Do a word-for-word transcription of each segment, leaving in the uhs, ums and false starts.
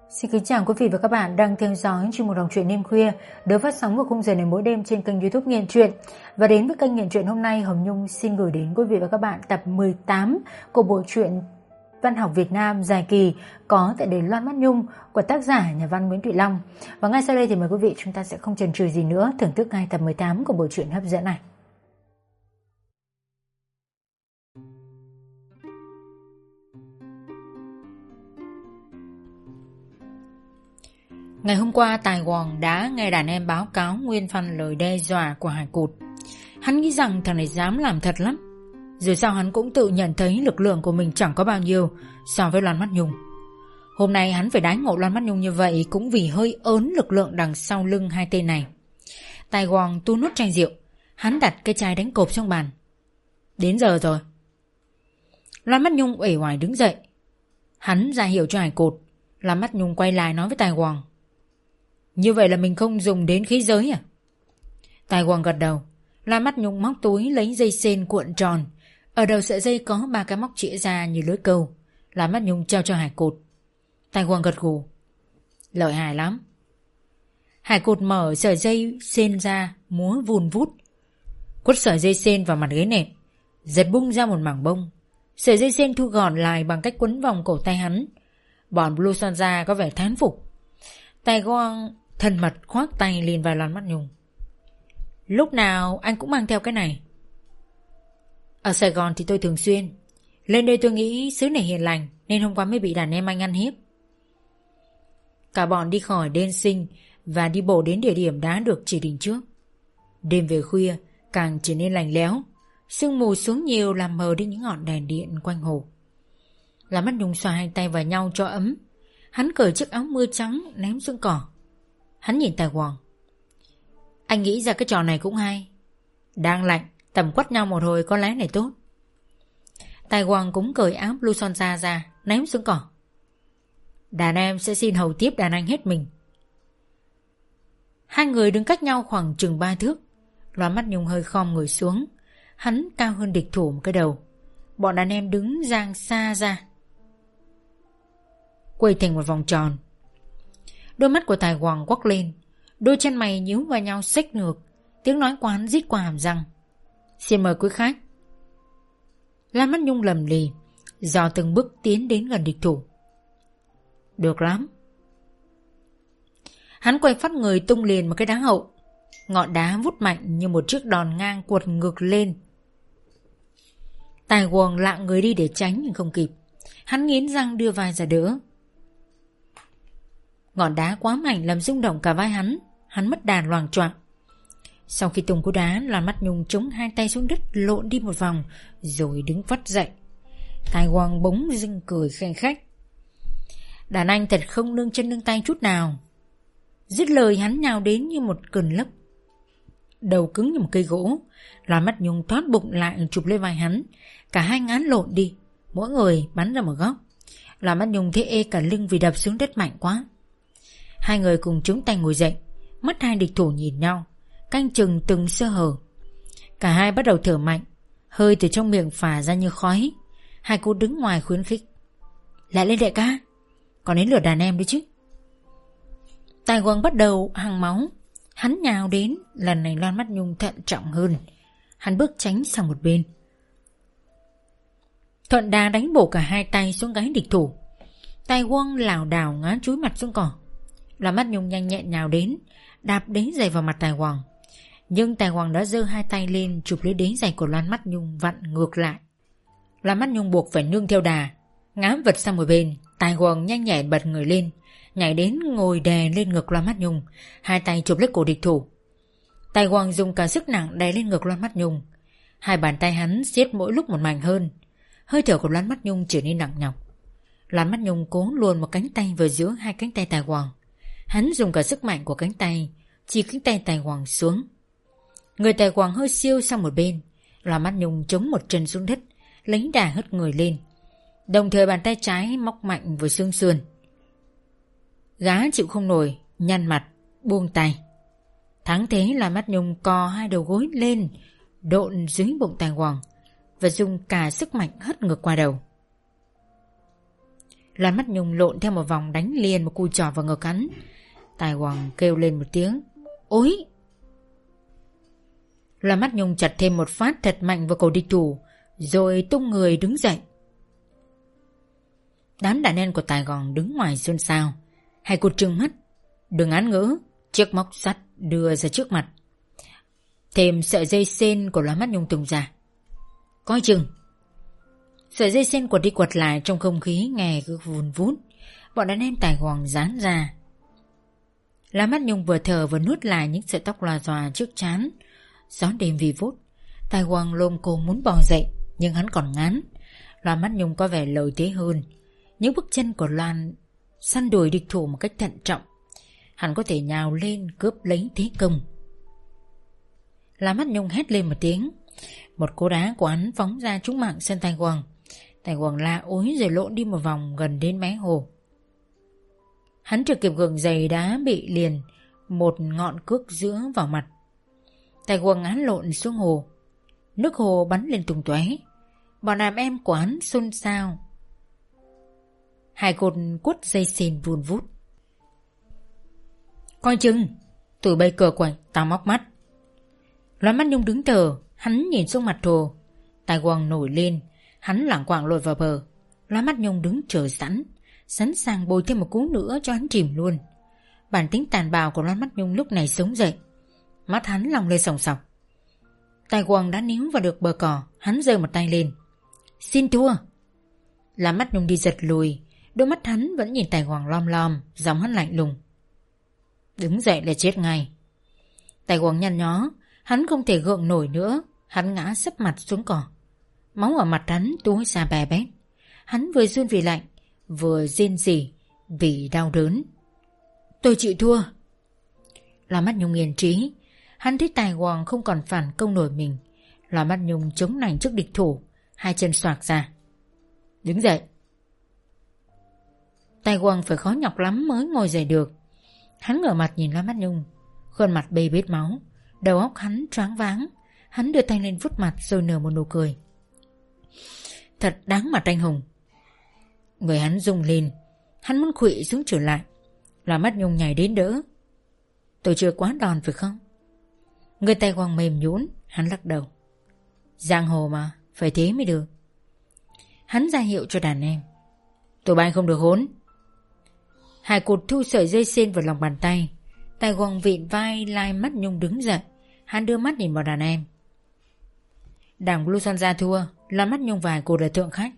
Xin kính chào quý vị và các bạn đang theo dõi chuyên mục đọc truyện đêm khuya được phát sóng vào khung giờ này mỗi đêm trên kênh YouTube Nghiện Truyện. Và đến với kênh Nghiện Truyện hôm nay, Hồng Nhung xin gửi đến quý vị và các bạn tập mười tám của bộ truyện văn học Việt Nam dài kỳ có tựa đề Loan Mắt Nhung của tác giả nhà văn Nguyễn Thụy Long. Và ngay sau đây thì mời quý vị chúng ta sẽ không chần chừ gì nữa thưởng thức ngay tập mười tám của bộ truyện hấp dẫn này. Ngày hôm qua Tài Hoàng đã nghe đàn em báo cáo nguyên văn lời đe dọa của Hải Cụt. Hắn nghĩ rằng thằng này dám làm thật lắm. Rồi sau hắn cũng tự nhận thấy lực lượng của mình chẳng có bao nhiêu so với Loan Mắt Nhung. Hôm nay hắn phải đánh ngộ Loan Mắt Nhung như vậy cũng vì hơi ớn lực lượng đằng sau lưng hai tên này. Tài Hoàng tu nút chai rượu, hắn đặt cái chai đánh cộp xuống bàn. Đến giờ rồi. Loan Mắt Nhung uể oải đứng dậy. Hắn ra hiệu cho Hải Cụt. Loan Mắt Nhung quay lại nói với Tài Hoàng: Như vậy là mình không dùng đến khí giới à? Tài Hoàng gật đầu. Loan Mắt Nhung móc túi lấy dây sên cuộn tròn. Ở đầu sợi dây có ba cái móc chĩa ra như lưới câu. Loan Mắt Nhung treo cho Hải Cụt. Tài Hoàng gật gù. Lợi hại lắm. Hải Cụt mở sợi dây sên ra, múa vùn vút, quất sợi dây sên vào mặt ghế nệm, giật bung ra một mảng bông. Sợi dây sên thu gọn lại bằng cách quấn vòng cổ tay hắn. Bọn Blue Sonja có vẻ thán phục. Tài Hoàng thân mật khoác tay lên vai Loan Mắt Nhung. Lúc nào anh cũng mang theo cái này? Ở Sài Gòn thì tôi thường xuyên. Lên đây tôi nghĩ xứ này hiền lành nên hôm qua mới bị đàn em anh ăn hiếp. Cả bọn đi khỏi đền sinh và đi bộ đến địa điểm đã được chỉ định trước. Đêm về khuya càng trở nên lạnh lẽo. Sương mù xuống nhiều làm mờ đi những ngọn đèn điện quanh hồ. Loan Mắt Nhung xoa hai tay vào nhau cho ấm. Hắn cởi chiếc áo mưa trắng ném xuống cỏ. Hắn nhìn Tài Hoàng. Anh nghĩ ra cái trò này cũng hay. Đang lạnh, tầm quất nhau một hồi có lẽ này tốt. Tài Hoàng cũng cởi áo Blue Sonja ra ném xuống cỏ. Đàn em sẽ xin hầu tiếp đàn anh hết mình. Hai người đứng cách nhau khoảng chừng ba thước. Loan Mắt Nhung hơi khom người xuống. Hắn cao hơn địch thủ một cái đầu. Bọn đàn em đứng dang xa ra, quay thành một vòng tròn. Đôi mắt của Tài Hoàng quắc lên, đôi chân mày nhíu vào nhau xếch ngược. Tiếng nói của hắn rít qua hàm răng. Xin mời quý khách. Loan Mắt Nhung lầm lì, dò từng bước tiến đến gần địch thủ. Được lắm. Hắn quay phát người tung liền một cái đá hậu. Ngọn đá vút mạnh như một chiếc đòn ngang quật ngược lên. Tài Hoàng lạng người đi để tránh nhưng không kịp. Hắn nghiến răng đưa vai ra đỡ. Ngọn đá quá mạnh làm rung động cả vai hắn. Hắn mất đà loạng choạng. Sau khi tung cú đá, Loan Mắt Nhung chống hai tay xuống đất lộn đi một vòng rồi đứng vắt dậy. Tài Hoàng bỗng dưng cười khanh khách. Đàn anh thật không nương chân nương tay chút nào. Dứt lời hắn nhào đến như một cơn lốc. Đầu cứng như một cây gỗ. Loan Mắt Nhung thoát bụng lại chụp lên vai hắn. Cả hai ngán lộn đi, mỗi người bắn ra một góc. Loan Mắt Nhung thấy ê cả lưng vì đập xuống đất mạnh quá. Hai người cùng chống tay ngồi dậy. Mắt hai địch thủ nhìn nhau, canh chừng từng sơ hở. Cả hai bắt đầu thở mạnh. Hơi từ trong miệng phả ra như khói. Hai cô đứng ngoài khuyến khích. Lại lên đại ca, còn đến lượt đàn em đấy chứ. Tài Hoàng bắt đầu hăng máu. Hắn nhào đến. Lần này Loan Mắt Nhung thận trọng hơn. Hắn bước tránh sang một bên, thuận đà đánh bổ cả hai tay xuống gáy địch thủ. Tài Hoàng lảo đảo ngã chúi mặt xuống cỏ. Loan Mắt Nhung nhanh nhẹn nhào đến, đạp đế giày vào mặt Tài Hoàng. Nhưng Tài Hoàng đã giơ hai tay lên chụp lấy đế giày của Loan Mắt Nhung vặn ngược lại. Loan Mắt Nhung buộc phải nương theo đà, ngã vật sang một bên. Tài Hoàng nhanh nhẹn bật người lên, nhảy đến ngồi đè lên ngực Loan Mắt Nhung, hai tay chụp lấy cổ địch thủ. Tài Hoàng dùng cả sức nặng đè lên ngực Loan Mắt Nhung. Hai bàn tay hắn siết mỗi lúc một mạnh hơn. Hơi thở của Loan Mắt Nhung trở nên nặng nhọc. Loan Mắt Nhung cố luồn một cánh tay vào giữa hai cánh tay Tài Hoàng. Hắn dùng cả sức mạnh của cánh tay chỉ cánh tay Tài Hoàng xuống. Người Tài Hoàng hơi siêu sang một bên. Loan Mắt Nhung chống một chân xuống đất, lấy đà hất người lên, đồng thời bàn tay trái móc mạnh vào xương sườn. Gã chịu không nổi, nhăn mặt, buông tay. Thắng thế là Mắt Nhung co hai đầu gối lên, độn dưới bụng Tài Hoàng và dùng cả sức mạnh hất ngược qua đầu. Loan Mắt Nhung lộn theo một vòng đánh liền một cú chỏ vào ngực hắn. Tài Hoàng kêu lên một tiếng ối. Loan Mắt Nhung chặt thêm một phát thật mạnh vào cổ địch thủ, rồi tung người đứng dậy. Đám đàn em của Tài Hoàng đứng ngoài xôn xao. Hai cô trừng mắt, đừng án ngữ, chiếc móc sắt đưa ra trước mặt. Thêm sợi dây sên của Loan Mắt Nhung tung ra. Coi chừng. Sợi dây sên quật đi quật lại trong không khí nghe cứ vun vút. Bọn đàn em Tài Hoàng giãn ra. Loan Mắt Nhung vừa thở vừa nuốt lại những sợi tóc lòa xòa trước trán. Gió đêm vi vút. Tài Hoàng lồm cồm muốn bò dậy, nhưng hắn còn ngán. Loan Mắt Nhung có vẻ lợi thế hơn. Những bước chân của Loan săn đuổi địch thủ một cách thận trọng. Hắn có thể nhào lên cướp lấy thế công. Loan Mắt Nhung hét lên một tiếng. Một cú đá của hắn phóng ra trúng mạng sân Tài Hoàng. Tài Hoàng la ối rồi lộn đi một vòng gần đến mé hồ. Hắn chưa kịp gượng giày đá bị liền một ngọn cước giữa vào mặt. Tài Hoàng hắn lộn xuống hồ. Nước hồ bắn lên tung tóe. Bọn đàn em của hắn xôn xao. Hai cột quất dây xìn vun vút. Coi chừng, tụi bay cờ quạnh, tao móc mắt. Loan Mắt Nhung đứng thờ, hắn nhìn xuống mặt hồ. Tài Hoàng nổi lên, hắn lảng quảng lội vào bờ. Loan Mắt Nhung đứng chờ sẵn, sẵn sàng bồi thêm một cú nữa cho hắn chìm luôn. Bản tính tàn bạo của Loan Mắt Nhung lúc này sống dậy. Mắt hắn lòng lên sòng sọc. Tài Hoàng đã níu vào được bờ cỏ, hắn giơ một tay lên. Xin thua. Loan Mắt Nhung đi giật lùi, đôi mắt hắn vẫn nhìn Tài Hoàng lom lom, giọng hắn lạnh lùng. Đứng dậy là chết ngay. Tài Hoàng nhăn nhó, hắn không thể gượng nổi nữa, hắn ngã sấp mặt xuống cỏ. Máu ở mặt hắn túa ra bè bét. Hắn vừa run vì lạnh, vừa rên rỉ vì đau đớn. Tôi chịu thua. Loan Mắt Nhung yên trí. Hắn thấy Tài Hoàng không còn phản công nổi mình. Loan Mắt Nhung chống nạnh trước địch thủ, hai chân xoạc ra. Đứng dậy. Tài Hoàng phải khó nhọc lắm mới ngồi dậy được. Hắn ngửa mặt nhìn Loan Mắt Nhung, khuôn mặt bê bết máu, đầu óc hắn choáng váng. Hắn đưa tay lên vuốt mặt rồi nở một nụ cười. Thật đáng mặt anh hùng. Người hắn rung lên, hắn muốn khuỵu xuống trở lại. Loan Mắt Nhung nhảy đến đỡ. Tôi chưa quá đòn phải không? Người Tài Hoàng mềm nhũn, hắn lắc đầu. Giang hồ mà, phải thế mới được. Hắn ra hiệu cho đàn em. Tụi bay không được hỗn. Hải Cụt thu sợi dây xên vào lòng bàn tay. Tài Hoàng vịn vai Loan Mắt Nhung đứng dậy. Hắn đưa mắt nhìn vào đàn em. Đảng Blue Son ra thua, Loan Mắt Nhung và Hải Cụt là thượng khách.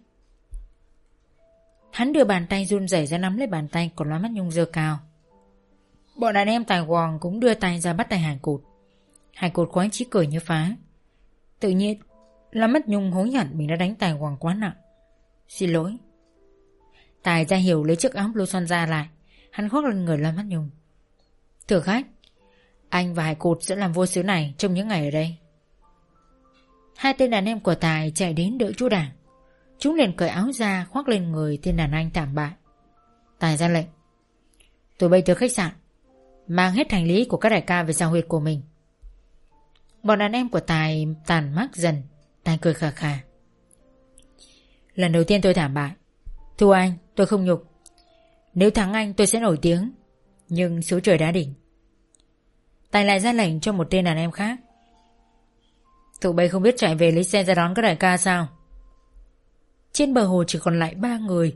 Hắn đưa bàn tay run rẩy ra nắm lấy bàn tay của Loan Mắt Nhung giơ cao. Bọn đàn em Tài Hoàng cũng đưa tay ra bắt tay Hải Cụt. Hải Cụt khoái chí cười như phá. Tự nhiên Loan Mắt Nhung hối hận mình đã đánh Tài Hoàng quá nặng. Xin lỗi. Tài ra hiểu lấy chiếc áo Blue Son ra lại. Hắn khoác lên người Loan Mắt Nhung. Thưa khách, anh và Hải Cụt sẽ làm vua xứ này trong những ngày ở đây. Hai tên đàn em của Tài chạy đến đỡ chú Đảng. Chúng liền cởi áo ra khoác lên người tên đàn anh thảm bại. Tài ra lệnh. Tụi bay tới khách sạn, mang hết hành lý của các đại ca về sao huyệt của mình. Bọn đàn em của Tài tàn mắc dần. Tài cười khà khà. Lần đầu tiên tôi thảm bại. Thua anh tôi không nhục. Nếu thắng anh tôi sẽ nổi tiếng. Nhưng số trời đã định. Tài lại ra lệnh cho một tên đàn em khác. Tụi bay không biết chạy về lấy xe ra đón các đại ca sao? Trên bờ hồ chỉ còn lại ba người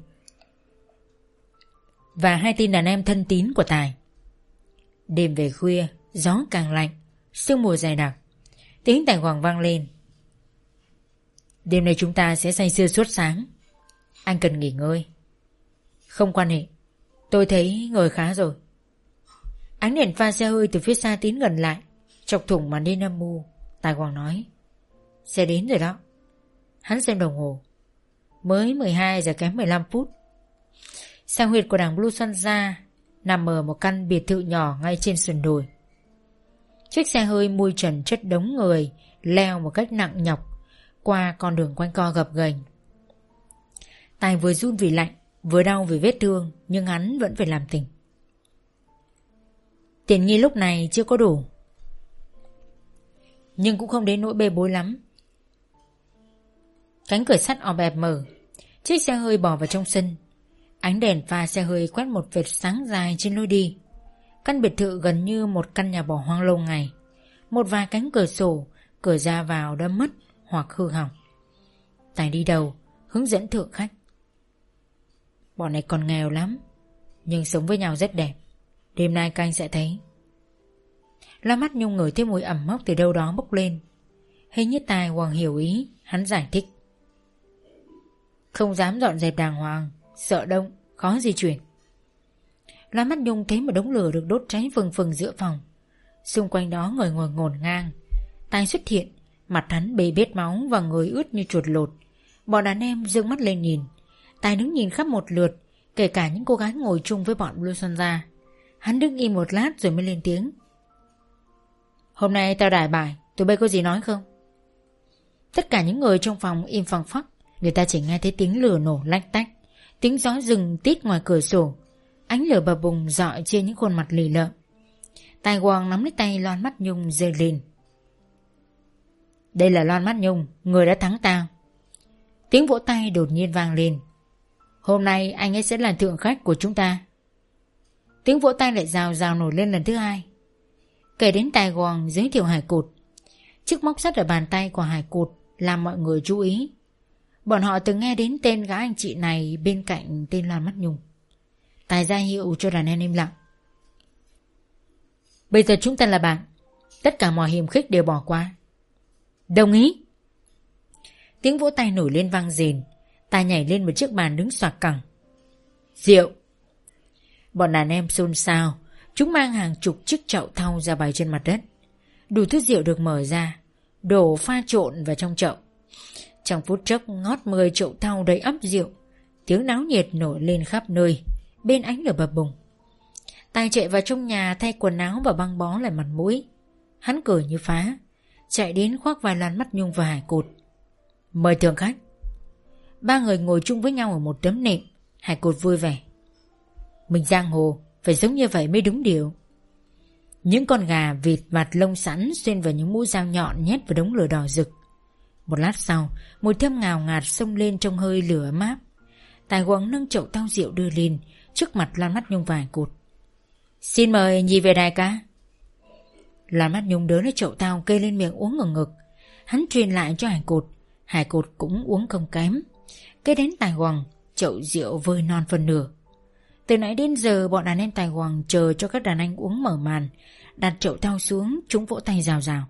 và hai tên đàn em thân tín của Tài. Đêm về khuya, gió càng lạnh, sương mù dày đặc. Tiếng Tài Hoàng vang lên. Đêm nay chúng ta sẽ say sưa suốt sáng. Anh cần nghỉ ngơi. Không quan hệ, tôi thấy người khá rồi. Ánh đèn pha xe hơi từ phía xa tiến gần lại, chọc thủng màn đêm âm mưu. Tài Hoàng nói. Xe đến rồi đó. Hắn xem đồng hồ. Mới mười hai giờ kém mười lăm phút. Sao huyệt của đảng Blue Son ra nằm ở một căn biệt thự nhỏ ngay trên sườn đồi. Chiếc xe hơi mui trần chất đống người leo một cách nặng nhọc qua con đường quanh co gập ghềnh. Tài vừa run vì lạnh, vừa đau vì vết thương, nhưng hắn vẫn phải làm tình. Tiền nghi lúc này chưa có đủ, nhưng cũng không đến nỗi bê bối lắm. Cánh cửa sắt ọp ẹp mở, chiếc xe hơi bò vào trong sân. Ánh đèn pha xe hơi quét một vệt sáng dài trên lối đi. Căn biệt thự gần như một căn nhà bỏ hoang lâu ngày. Một vài cánh cửa sổ, cửa ra vào đã mất hoặc hư hỏng. Tài đi đầu, hướng dẫn thượng khách. Bọn này còn nghèo lắm, nhưng sống với nhau rất đẹp. Đêm nay các anh sẽ thấy. Loa Mắt Nhung ngửi thấy mùi ẩm mốc từ đâu đó bốc lên. Hình như Tài Hoàng hiểu ý, hắn giải thích. Không dám dọn dẹp đàng hoàng, sợ đông, khó di chuyển. Loa Mắt Nhung thấy một đống lửa được đốt cháy phừng phừng giữa phòng. Xung quanh đó người ngồi ngổn ngang. Tài xuất hiện, mặt hắn bê bết máu và người ướt như chuột lột. Bọn đàn em dương mắt lên nhìn. Tài đứng nhìn khắp một lượt, kể cả những cô gái ngồi chung với bọn Blue Sonja. Hắn đứng im một lát rồi mới lên tiếng. Hôm nay tao đài bài, tụi bay có gì nói không? Tất cả những người trong phòng im phăng phắc. Người ta chỉ nghe thấy tiếng lửa nổ lách tách, tiếng gió rừng tít ngoài cửa sổ. Ánh lửa bập bùng rọi trên những khuôn mặt lì lợm. Tài Hoàng nắm lấy tay Loan Mắt Nhung giơ lên. Đây là Loan Mắt Nhung, người đã thắng tao. Tiếng vỗ tay đột nhiên vang lên. Hôm nay anh ấy sẽ là thượng khách của chúng ta. Tiếng vỗ tay lại rào rào nổi lên lần thứ hai. Kể đến Tài Hoàng giới thiệu Hải Cụt. Chiếc móc sắt ở bàn tay của Hải Cụt làm mọi người chú ý. Bọn họ từng nghe đến tên gã anh chị này bên cạnh tên Loan Mắt Nhung. Tài ra hiệu cho đàn em im lặng. Bây giờ chúng ta là bạn. Tất cả mọi hiềm khích đều bỏ qua. Đồng ý. Tiếng vỗ tay nổi lên vang rền. Tài nhảy lên một chiếc bàn đứng xoạc cẳng. Rượu. Bọn đàn em xôn xao. Chúng mang hàng chục chiếc chậu thau ra bày trên mặt đất. Đủ thứ rượu được mở ra, đổ pha trộn vào trong chậu. Trong phút chốc ngót mười chậu thau đầy ắp rượu. Tiếng náo nhiệt nổi lên khắp nơi, bên ánh lửa bập bùng. Tài chạy vào trong nhà thay quần áo và băng bó lại mặt mũi. Hắn cười như phá, chạy đến khoác vai Loan Mắt Nhung và Hải Cụt. Mời thượng khách. Ba người ngồi chung với nhau ở một tấm nệm. Hải Cụt vui vẻ. Mình giang hồ phải giống như vậy mới đúng điều. Những con gà vịt vặt lông sẵn xuyên vào những mũi dao nhọn nhét vào đống lửa đỏ rực. Một lát sau, mùi thơm ngào ngạt xông lên trong hơi lửa ấm áp. Tài Hoàng nâng chậu tao rượu đưa lên trước mặt Loan Mắt Nhung và Hải Cụt. Xin mời nhì về đại ca. Loan Mắt Nhung đỡ lấy chậu tao kê lên miệng uống ngừng ngực. Hắn truyền lại cho Hải Cụt. Hải Cụt cũng uống không kém. Kế đến Tài Hoàng, chậu rượu vơi non phần nửa. Từ nãy đến giờ bọn đàn em Tài Hoàng chờ cho các đàn anh uống mở màn. Đặt chậu tao xuống, chúng vỗ tay rào rào.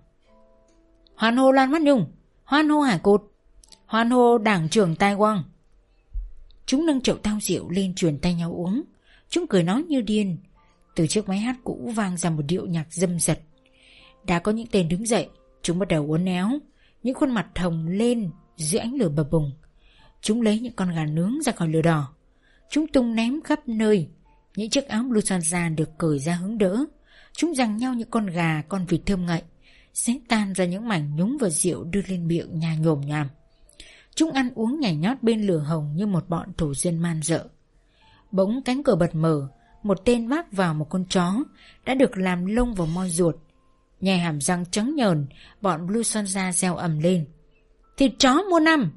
Hoan hô Loan Mắt Nhung, hoan hô Hải Cụt, hoan hô đảng trưởng Tài Hoàng. Chúng nâng chậu tao rượu lên truyền tay nhau uống. Chúng cười nói như điên. Từ chiếc máy hát cũ vang ra một điệu nhạc dâm dật. Đã có những tên đứng dậy. Chúng bắt đầu uốn éo, những khuôn mặt hồng lên dưới ánh lửa bập bùng. Chúng lấy những con gà nướng ra khỏi lửa đỏ. Chúng tung ném khắp nơi. Những chiếc áo Blue Sonja được cởi ra hứng đỡ. Chúng giằng nhau những con gà, con vịt thơm ngậy, xé tan ra những mảnh nhúng và rượu đưa lên miệng nhà nhồm nhòm. Chúng ăn uống nhảy nhót bên lửa hồng như một bọn thổ dân man dợ. Bỗng cánh cửa bật mở. Một tên vác vào một con chó đã được làm lông vào moi ruột. Nhè hàm răng trắng nhờn, bọn Blue Sonja reo ầm lên. Thịt chó mua năm.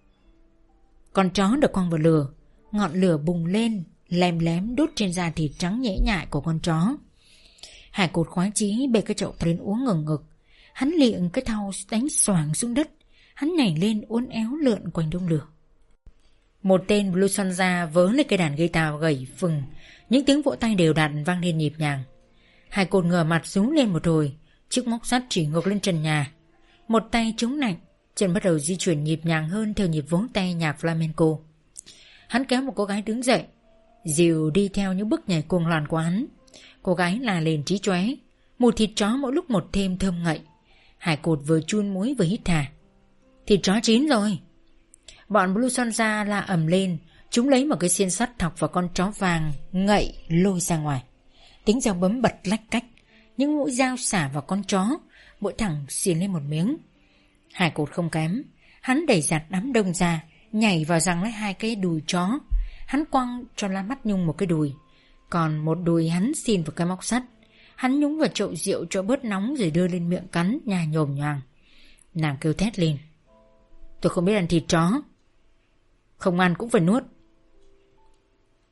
Con chó được quăng vào lửa. Ngọn lửa bùng lên, lem lém đốt trên da thịt trắng nhễ nhại của con chó. Hải Cụt khoái chí bê cái chậu lên uống ngừng ngực. Hắn liệng cái thau đánh xoàng xuống đất. Hắn nhảy lên uốn éo lượn quanh đống lửa. Một tên Blue Sonja vớ lên cây đàn guitar gầy phừng. Những tiếng vỗ tay đều đặn vang lên nhịp nhàng. Hải Cụt ngửa mặt rú lên một hồi. Chiếc móc sắt chỉ ngược lên trần nhà. Một tay chống nạnh, chân bắt đầu di chuyển nhịp nhàng hơn theo nhịp vỗ tay nhạc flamenco. Hắn kéo một cô gái đứng dậy, dìu đi theo những bước nhảy cuồng loạn của hắn. Cô gái là lên trí chóe, mùi thịt chó mỗi lúc một thêm thơm ngậy. Hải Cụt vừa chun muối vừa hít thả. Thịt chó chín rồi. Bọn Blue Sonja la ầm lên. Chúng lấy một cái xiên sắt thọc vào con chó vàng ngậy lôi ra ngoài. Tiếng dao bấm bật lách cách. Những mũi dao xả vào con chó, mỗi thằng xiên lên một miếng. Hải Cụt không kém. Hắn đẩy giặt đám đông ra, nhảy vào giằng lấy hai cái đùi chó. Hắn quăng cho Loan Mắt Nhung một cái đùi, còn một đùi hắn xin vào cái móc sắt. Hắn nhúng vào chậu rượu cho bớt nóng rồi đưa lên miệng cắn nhà nhồm nhoàng. Nàng kêu thét lên. Tôi không biết ăn thịt chó. Không ăn cũng phải nuốt.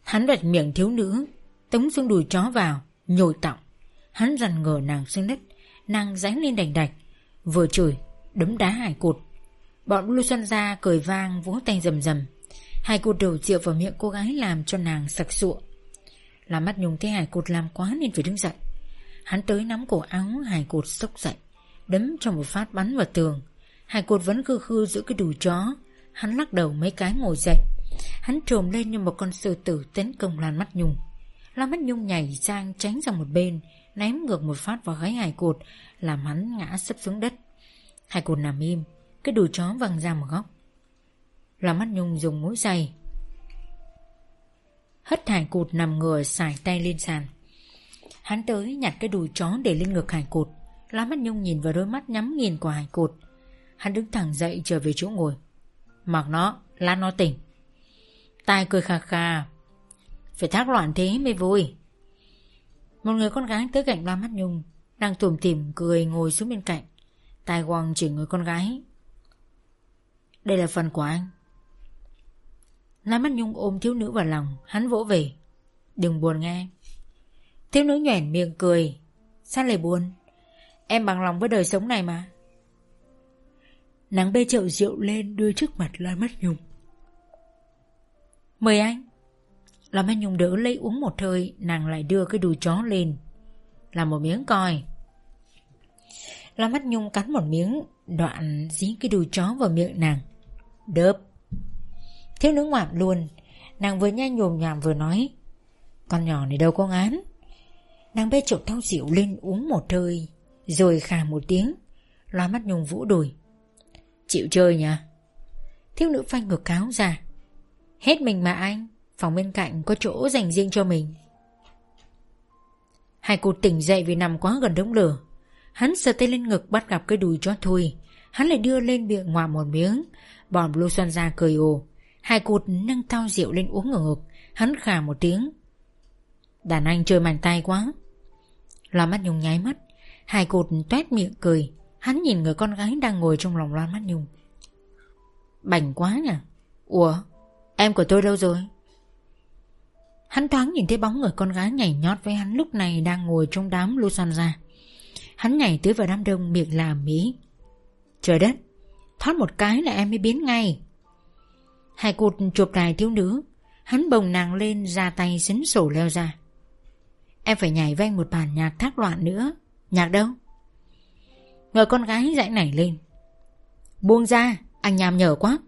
Hắn vạch miệng thiếu nữ, tống xuống đùi chó vào, nhồi tọng. Hắn dằn ngờ nàng xuống đất. Nàng giãy lên đành đạch, vừa chửi đấm đá Hải Cụt. Bọn Lưu Xuân Gia cười vang vỗ tay rầm rầm. Hải Cụt đổ rượu vào miệng cô gái làm cho nàng sặc sụa. Làm Mắt Nhung thấy Hải Cụt làm quá nên phải đứng dậy. Hắn tới nắm cổ áo Hải Cụt xốc dậy, đấm cho một phát bắn vào tường. Hải Cụt vẫn khư khư giữ cái đùi chó. Hắn lắc đầu mấy cái ngồi dậy. Hắn trồm lên như một con sư tử tấn công Lan Mắt Nhung. Lan Mắt Nhung nhảy sang tránh sang một bên, ném ngược một phát vào gáy Hải Cụt, làm hắn ngã sấp xuống đất. Hải Cụt nằm im, cái đùi chó văng ra một góc. Lan Mắt Nhung dùng mũi giày hất Hải Cụt nằm ngửa, sải tay lên sàn. Hắn tới nhặt cái đùi chó để lên ngực Hải Cụt. Lan Mắt Nhung nhìn vào đôi mắt nhắm nghiền của Hải Cụt. Hắn đứng thẳng dậy trở về chỗ ngồi. Mặc nó, lát nó tỉnh. Tai cười khà khà. Phải thác loạn thế mới vui. Một người con gái tới cạnh Lan Mắt Nhung, đang tủm tỉm cười ngồi xuống bên cạnh. Tai quăng chỉ người con gái. Đây là phần của anh. Lan Mắt Nhung ôm thiếu nữ vào lòng. Hắn vỗ về. Đừng buồn nghe. Thiếu nữ nhoẻn miệng cười. Sao lại buồn? Em bằng lòng với đời sống này mà. Nàng bê chậu rượu lên đưa trước mặt Lan Mắt Nhung. Mời anh. Lan Mắt Nhung đỡ lấy uống một hơi. Nàng lại đưa cái đùi chó lên, làm một miếng coi. Lan Mắt Nhung cắn một miếng, đoạn dí cái đùi chó vào miệng nàng. Đớp. Thiếu nữ ngoạm luôn. Nàng vừa nhanh nhồm nhòm vừa nói. Con nhỏ này đâu có ngán. Nàng bê chậu thau rượu lên uống một hơi, rồi khà một tiếng. Lan Mắt Nhung vỗ đùi. Chịu chơi nhỉ? Thiếu nữ phanh ngược áo ra. Hết mình mà anh. Phòng bên cạnh có chỗ dành riêng cho mình. Hải Cụt tỉnh dậy vì nằm quá gần đống lửa. Hắn sờ tay lên ngực bắt gặp cái đùi chó thui. Hắn lại đưa lên miệng ngoạm một miếng. Bọn Blue Xuân Gia cười ồ. Hải Cụt nâng thau rượu lên uống ở ngực. Hắn khà một tiếng. Đàn anh chơi mạnh tay quá. Lan Mắt Nhung nháy mắt. Hải Cụt toét miệng cười. Hắn nhìn người con gái đang ngồi trong lòng Lan Mắt Nhung. Bảnh quá nhỉ. Ủa, em của tôi đâu rồi? Hắn thoáng nhìn thấy bóng người con gái nhảy nhót với hắn lúc này đang ngồi trong đám Lưu Xuân Gia. Hắn nhảy tới vào đám đông miệng làm mỹ. Trời đất, thoát một cái là em mới biến ngay. Hải Cụt chụp đài thiếu nữ. Hắn bồng nàng lên, ra tay xấn sổ leo ra. Em phải nhảy với anh một bản nhạc thác loạn nữa. Nhạc đâu? Người con gái dãy nảy lên. Buông ra, anh nhàm nhở quá.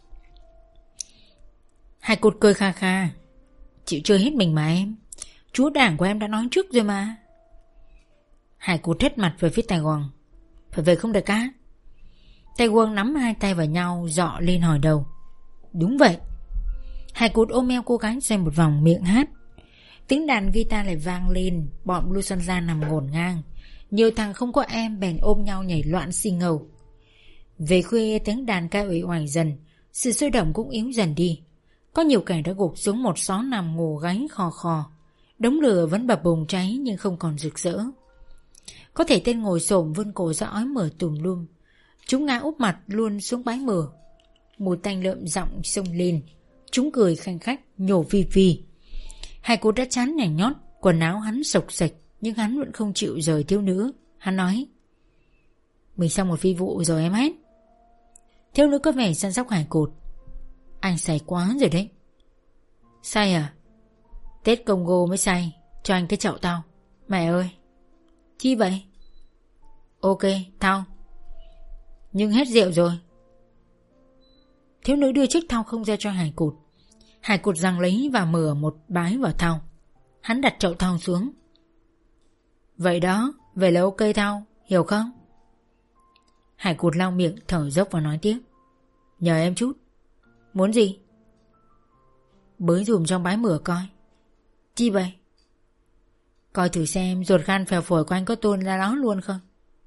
Hải Cụt cười kha kha. Chịu chơi hết mình mà em. Chúa đảng của em đã nói trước rồi mà. Hải Cụt hết mặt về phía Tài Quang. Phải về không đại ca? Tài Quang nắm hai tay vào nhau, dọ lên hỏi đầu. Đúng vậy. Hải Cụt ôm eo cô gái xoay một vòng miệng hát. Tiếng đàn guitar lại vang lên. Bọn Blue Xuân Gia nằm ngổn ngang. Nhiều thằng không có em bèn ôm nhau nhảy loạn xì ngầu. Về khuya tiếng đàn ca uể oải dần. Sự sôi động cũng yếu dần đi. Có nhiều kẻ đã gục xuống một xó nằm ngủ gáy khò khò. Đống lửa vẫn bập bùng cháy nhưng không còn rực rỡ. Có thể tên ngồi xổm vươn cổ ra ói mửa tùm lum. Chúng ngã úp mặt luôn xuống bãi mửa. Mùi tanh lợm giọng sông lên. Chúng cười khanh khách nhổ vi vi. Hải Cụt đã chán nhảy nhót. Quần áo hắn sộc sạch. Nhưng hắn vẫn không chịu rời thiếu nữ. Hắn nói. Mình xong một phi vụ rồi em hết. Thiếu nữ có vẻ săn sóc Hải Cụt. Anh say quá rồi đấy. Say à? Tết Congo mới say. Cho anh cái chậu tao. Mẹ ơi. Chi vậy? Ok, thau. Nhưng hết rượu rồi. Thiếu nữ đưa chiếc thau không ra cho Hải Cụt. Hải Cụt giằng lấy và mở một bái vào thau. Hắn đặt chậu thau xuống. Vậy đó, vậy là ok thau, hiểu không? Hải Cụt lau miệng thở dốc và nói tiếp. Nhờ em chút. Muốn gì? Bới dùm trong bái mửa coi. Chi vậy? Coi thử xem ruột gan phèo phổi của anh có tuôn ra đó luôn không?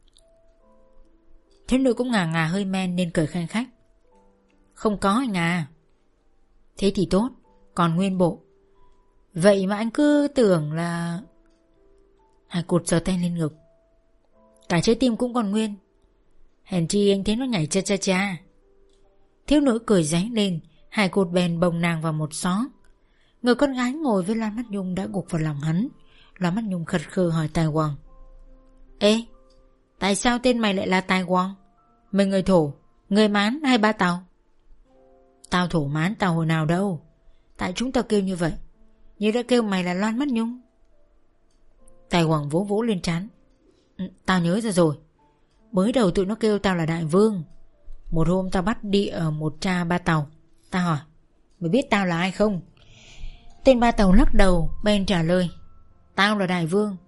Thiếu nữ cũng ngà ngà hơi men nên cười khanh khách. Không có anh à. Thế thì tốt, còn nguyên bộ. Vậy mà anh cứ tưởng là... Hải Cụt giơ tay lên ngực. Cả trái tim cũng còn nguyên. Hèn chi anh thấy nó nhảy cha cha cha. Thiếu nữ cười giấy lên. Hải Cụt bèn bồng nàng vào một xó. Người con gái ngồi với Loan Mắt Nhung đã gục vào lòng hắn. Loan Mắt Nhung khật khư hỏi Tài Quang: Ê, tại sao tên mày lại là Tài Quang? Mày người thổ, người Mán hay Ba Tàu? Tao thổ Mán Tàu hồi nào đâu. Tại chúng tao kêu như vậy, như đã kêu mày là Loan Mắt Nhung. Tài Quang vỗ vỗ lên trán: ừ, Tao nhớ ra rồi. Mới đầu tụi nó kêu tao là Đại Vương. Một hôm tao bắt đi ở một cha Ba Tàu. Tao hỏi: Mày biết tao là ai không? Tên Ba Tàu lắc đầu, bên trả lời: Tao là Đại Vương.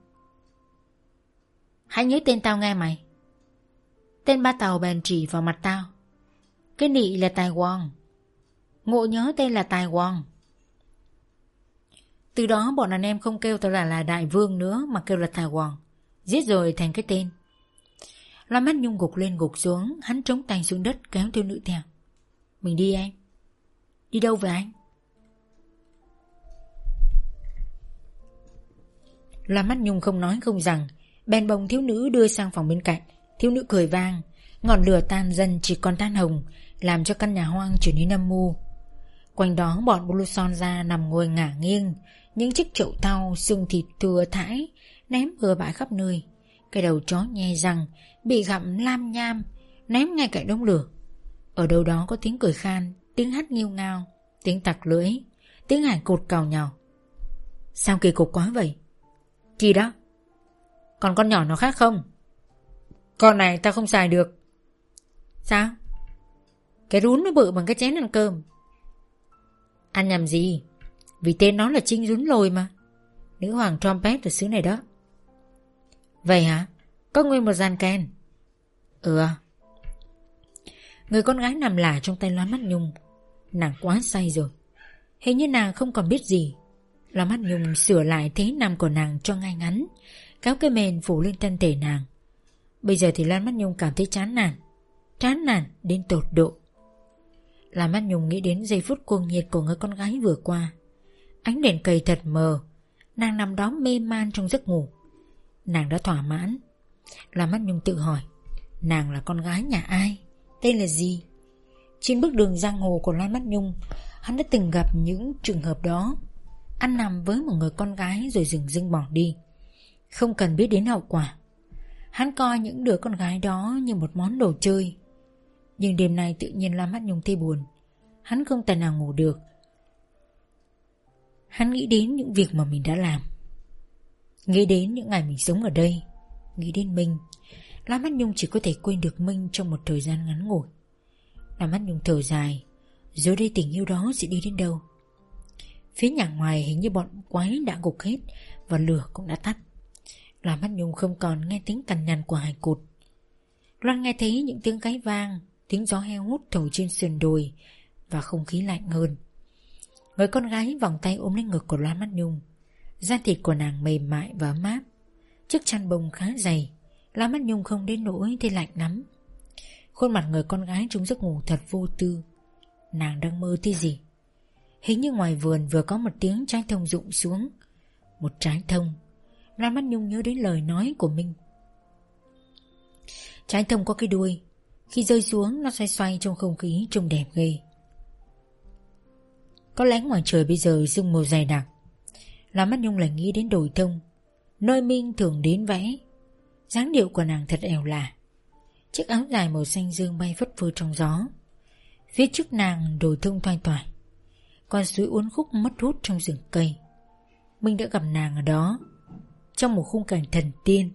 Hãy nhớ tên tao nghe mày. Tên Ba Tàu bèn chỉ vào mặt tao: Cái nị là Tài Quang. Ngộ nhớ tên là Tài Quang. Từ đó bọn đàn em không kêu tao là là Đại Vương nữa, mà kêu là Tài Quang. Giết rồi thành cái tên. Loan Mắt Nhung gục lên gục xuống. Hắn chống tay xuống đất kéo thiếu nữ theo: Mình đi em. Đi đâu vậy anh? Loan Mắt Nhung không nói không rằng, bèn bồng thiếu nữ đưa sang phòng bên cạnh. Thiếu nữ cười vang. Ngọn lửa tan dần chỉ còn than hồng, làm cho căn nhà hoang trở nên âm mưu. Quanh đó bọn Buluson ra nằm ngồi ngả nghiêng. Những chiếc chậu tàu xương thịt thừa thãi ném bừa bãi khắp nơi. Cái đầu chó nhe răng bị gặm lam nham ném ngay cạnh đống lửa. Ở đâu đó có tiếng cười khan, tiếng hát nghêu ngao, tiếng tặc lưỡi, tiếng hải cột cào nhào. Sao kỳ cục quá vậy? Kỳ đó. Còn con nhỏ nó khác không? Con này tao không xài được. Sao? Cái rún nó bự bằng cái chén ăn cơm. Ăn nhầm gì? Vì tên nó là Trinh Rún Lồi mà. Nữ hoàng trompet ở xứ này đó. Vậy hả? Có nguyên một dàn kèn. Ừ à. Người con gái nằm lả trong tay Loan Mắt Nhung. Nàng quá say rồi. Hình như nàng không còn biết gì. Loan Mắt Nhung sửa lại thế nằm của nàng cho ngay ngắn, kéo cái mền phủ lên thân thể nàng. Bây giờ thì Loan Mắt Nhung cảm thấy chán nản. Chán nản đến tột độ. Loan Mắt Nhung nghĩ đến giây phút cuồng nhiệt của người con gái vừa qua. Ánh đèn cầy thật mờ. Nàng nằm đó mê man trong giấc ngủ. Nàng đã thỏa mãn. Loan Mắt Nhung tự hỏi, nàng là con gái nhà ai? Tên là gì? Trên bước đường giang hồ của Loan Mắt Nhung, hắn đã từng gặp những trường hợp đó. Ăn nằm với một người con gái rồi dừng dưng bỏ đi, không cần biết đến hậu quả. Hắn coi những đứa con gái đó như một món đồ chơi. Nhưng đêm nay tự nhiên Loan Mắt Nhung thấy buồn. Hắn không tài nào ngủ được. Hắn nghĩ đến những việc mà mình đã làm, nghĩ đến những ngày mình sống ở đây, nghĩ đến Minh. Loan Mắt Nhung chỉ có thể quên được Minh trong một thời gian ngắn ngủi. Loan Mắt Nhung thở dài. Rồi đây tình yêu đó sẽ đi đến đâu? Phía nhà ngoài hình như bọn quái đã gục hết, và lửa cũng đã tắt. Loan Mắt Nhung không còn nghe tiếng cằn nhằn của hải cột. Loan nghe thấy những tiếng gáy vang, tiếng gió heo hút thổi trên sườn đồi, và không khí lạnh hơn. Người con gái vòng tay ôm lấy ngực của Loan Mắt Nhung. Da thịt của nàng mềm mại và ấm áp. Chiếc chăn bông khá dày. Loan Mắt Nhung không đến nỗi thấy lạnh lắm. Khuôn mặt người con gái trong giấc ngủ thật vô tư. Nàng đang mơ thấy gì? Hình như ngoài vườn vừa có một tiếng trái thông rụng xuống. Một trái thông. Loan Mắt Nhung nhớ đến lời nói của Minh. Trái thông có cái đuôi. Khi rơi xuống nó xoay xoay trong không khí trông đẹp ghê. Có lẽ ngoài trời bây giờ sương mù dày đặc. Loan Mắt Nhung lại nghĩ đến đồi thông, nơi Minh thường đến vẽ. Dáng điệu của nàng thật ẻo lả. Chiếc áo dài màu xanh dương bay phất phơ trong gió. Phía trước nàng đồi thông thoai toải. Con suối uốn khúc mất hút trong rừng cây. Minh đã gặp nàng ở đó, trong một khung cảnh thần tiên.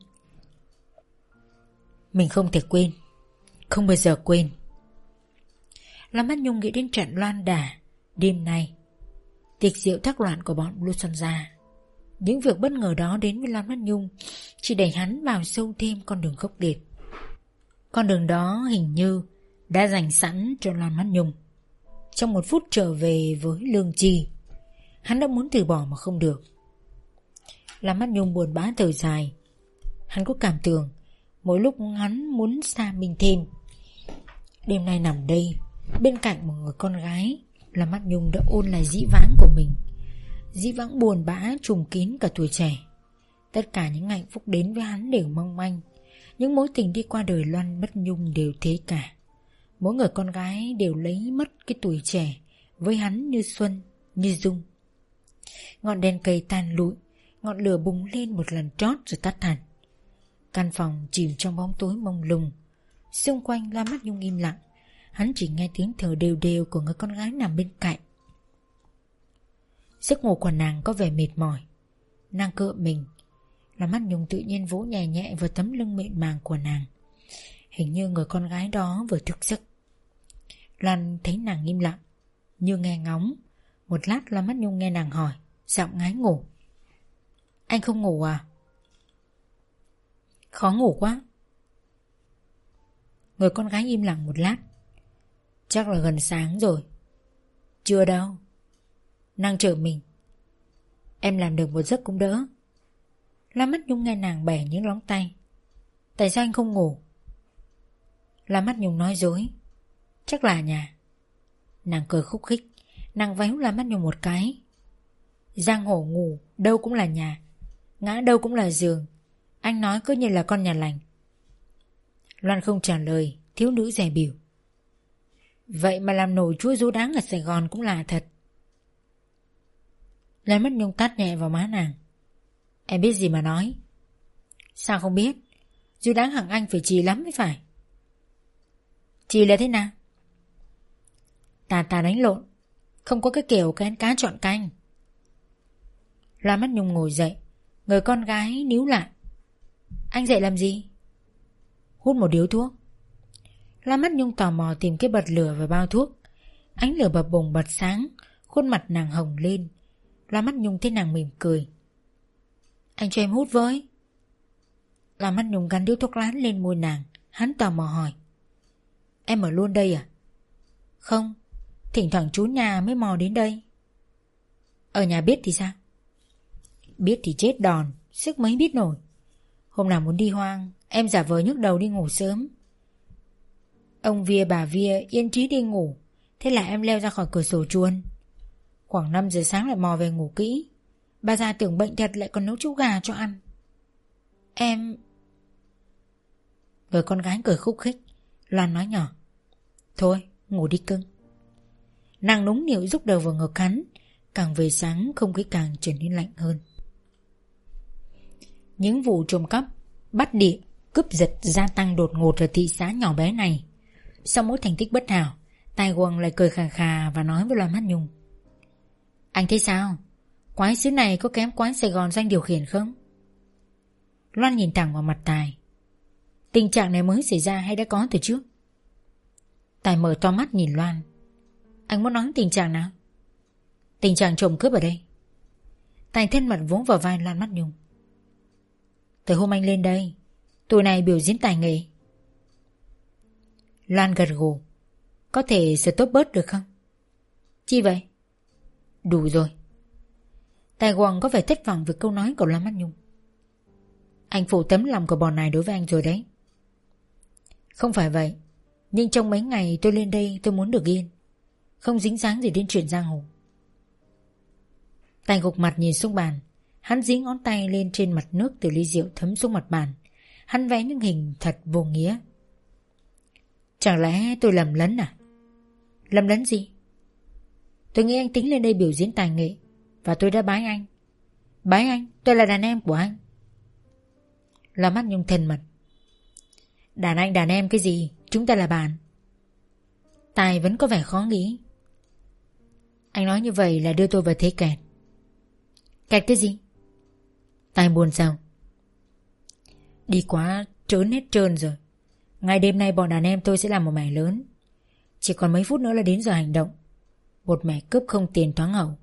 Mình không thể quên, không bao giờ quên. Loan Mắt Nhung nghĩ đến trận loan đả đêm nay, tiệc rượu thác loạn của bọn Blue Sun ra. Những việc bất ngờ đó đến với Loan Mắt Nhung chỉ đẩy hắn vào sâu thêm con đường khốc liệt. Con đường đó hình như đã dành sẵn cho Loan Mắt Nhung. Trong một phút trở về với lương tri, hắn đã muốn từ bỏ mà không được. Loan Mắt Nhung buồn bã thở dài. Hắn có cảm tưởng mỗi lúc hắn muốn xa mình thêm. Đêm nay nằm đây bên cạnh một người con gái, Loan Mắt Nhung đã ôn lại dĩ vãng của mình. Dĩ vãng buồn bã trùm kín cả tuổi trẻ. Tất cả những hạnh phúc đến với hắn đều mong manh. Những mối tình đi qua đời Loan Mắt Nhung đều thế cả. Mỗi người con gái đều lấy mất cái tuổi trẻ với hắn như xuân, như dung. Ngọn đèn cây tan lụi, ngọn lửa bùng lên một lần trót rồi tắt hẳn. Căn phòng chìm trong bóng tối mông lung. Xung quanh La Mắt Nhung im lặng. Hắn chỉ nghe tiếng thở đều đều của người con gái nằm bên cạnh. Giấc ngủ của nàng có vẻ mệt mỏi. Nàng cựa mình. La Mắt Nhung tự nhiên vỗ nhẹ nhẹ vào tấm lưng mịn màng của nàng. Hình như người con gái đó vừa thức giấc. Loan thấy nàng im lặng, như nghe ngóng. Một lát La Mắt Nhung nghe nàng hỏi, giọng ngái ngủ: Anh không ngủ à? Khó ngủ quá. Người con gái im lặng một lát. Chắc là gần sáng rồi. Chưa đâu. Nàng trở mình. Em làm được một giấc cũng đỡ. La Mắt Nhung nghe nàng bẻ những lóng tay. Tại sao anh không ngủ? La Mắt Nhung nói dối. Chắc là nhà. Nàng cười khúc khích. Nàng véo La Mắt Nhung một cái. Giang hồ ngủ đâu cũng là nhà, ngã đâu cũng là giường. Anh nói cứ như là con nhà lành. Loan không trả lời. Thiếu nữ dè bỉu. Vậy mà làm nổi chúa rú đáng ở Sài Gòn cũng là thật. La Mắt Nhung tát nhẹ vào má nàng. Em biết gì mà nói. Sao không biết? Rú đáng hẳn anh phải trì lắm mới phải. Trì là thế nào? Tà tà đánh lộn. Không có cái kiểu kén cá chọn canh. La Mắt Nhung ngồi dậy. Người con gái níu lại. Anh dậy làm gì? Hút một điếu thuốc. La Mắt Nhung tò mò tìm cái bật lửa và bao thuốc. Ánh lửa bập bùng bật sáng. Khuôn mặt nàng hồng lên. La Mắt Nhung thấy nàng mỉm cười. Anh cho em hút với. La Mắt Nhung gắn điếu thuốc lán lên môi nàng. Hắn tò mò hỏi. Em ở luôn đây à? Không. Thỉnh thoảng chú nhà mới mò đến đây. Ở nhà biết thì sao? Biết thì chết đòn. Sức mấy biết nổi. Hôm nào muốn đi hoang, em giả vờ nhức đầu đi ngủ sớm. Ông Via bà Via yên trí đi ngủ. Thế là em leo ra khỏi cửa sổ chuôn. Khoảng năm giờ sáng lại mò về ngủ kỹ. Bà già tưởng bệnh thật lại còn nấu chú gà cho ăn. Em... Người con gái cười khúc khích. Loan nói nhỏ. Thôi ngủ đi cưng. Nàng nũng nịu rúc đầu vào ngực hắn. Càng về sáng không khí càng trở nên lạnh hơn. Những vụ trộm cắp, bắt điện, cướp giật gia tăng đột ngột ở thị xã nhỏ bé này. Sau mỗi thành tích bất hảo, Tai Quang lại cười khà khà và nói với La Mắt Nhung. Anh thấy sao? Quái xứ này có kém quái Sài Gòn danh điều khiển không? Loan nhìn thẳng vào mặt Tài. Tình trạng này mới xảy ra hay đã có từ trước? Tài mở to mắt nhìn Loan. Anh muốn nói tình trạng nào? Tình trạng trộm cướp ở đây. Tài thân mật vỗ vào vai Loan Mắt Nhung. Từ hôm anh lên đây, tụi này biểu diễn tài nghệ. Loan gật gù. Có thể stop bớt được không? Chi vậy? Đủ rồi. Tài Quang có vẻ thất vọng về câu nói của Loan Mắt Nhung. Anh phụ tấm lòng của bọn này đối với anh rồi đấy. Không phải vậy. Nhưng trong mấy ngày tôi lên đây tôi muốn được yên, không dính dáng gì đến chuyện giang hồ. Tài gục mặt nhìn xuống bàn. Hắn dí ngón tay lên trên mặt nước từ ly rượu thấm xuống mặt bàn. Hắn vẽ những hình thật vô nghĩa. Chẳng lẽ tôi lầm lẫn à? Lầm lẫn gì? Tôi nghĩ anh tính lên đây biểu diễn tài nghệ, và tôi đã bái anh. Bái anh? Tôi là đàn em của anh. La Mắt Nhung thân mật. Đàn anh đàn em cái gì? Chúng ta là bạn. Tài vẫn có vẻ khó nghĩ. Anh nói như vậy là đưa tôi vào thế kẹt. Kẹt cái gì? Tài buồn sao? Đi quá trớn hết trơn rồi. Ngày đêm nay bọn đàn em tôi sẽ làm một mẻ lớn. Chỉ còn mấy phút nữa là đến giờ hành động. Một mẻ cướp không tiền thoáng hậu.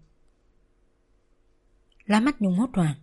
La Mắt Nhung hốt hoảng.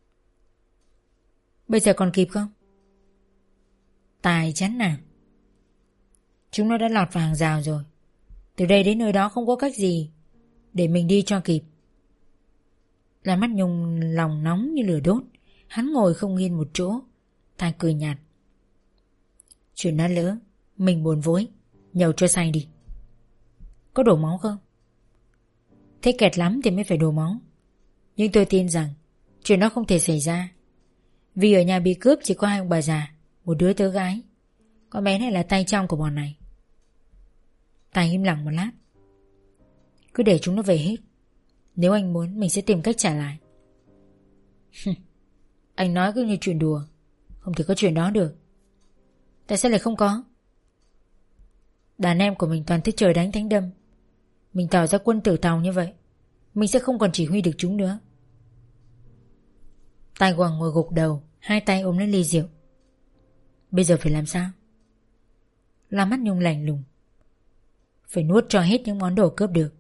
Bây giờ còn kịp không? Tài chán nản. Chúng nó đã lọt vào hàng rào rồi. Từ đây đến nơi đó không có cách gì để mình đi cho kịp. La Mắt Nhung lòng nóng như lửa đốt. Hắn ngồi không yên một chỗ. Tài cười nhạt. Chuyện đã lỡ, mình buồn vối, nhậu cho say đi. Có đổ máu không? Thế kẹt lắm thì mới phải đổ máu. Nhưng tôi tin rằng chuyện đó không thể xảy ra. Vì ở nhà bị cướp chỉ có hai ông bà già, một đứa tớ gái. Con bé này là tay trong của bọn này. Tài im lặng một lát. Cứ để chúng nó về hết. Nếu anh muốn mình sẽ tìm cách trả lại. Anh nói cứ như chuyện đùa. Không thể có chuyện đó được. Tại sao lại không có? Đàn em của mình toàn thích trời đánh thánh đâm. Mình tỏ ra quân tử tàu như vậy, mình sẽ không còn chỉ huy được chúng nữa. Tai Quang ngồi gục đầu, hai tay ôm lấy ly rượu. Bây giờ phải làm sao? La Mắt Nhung lạnh lùng. Phải nuốt cho hết những món đồ cướp được.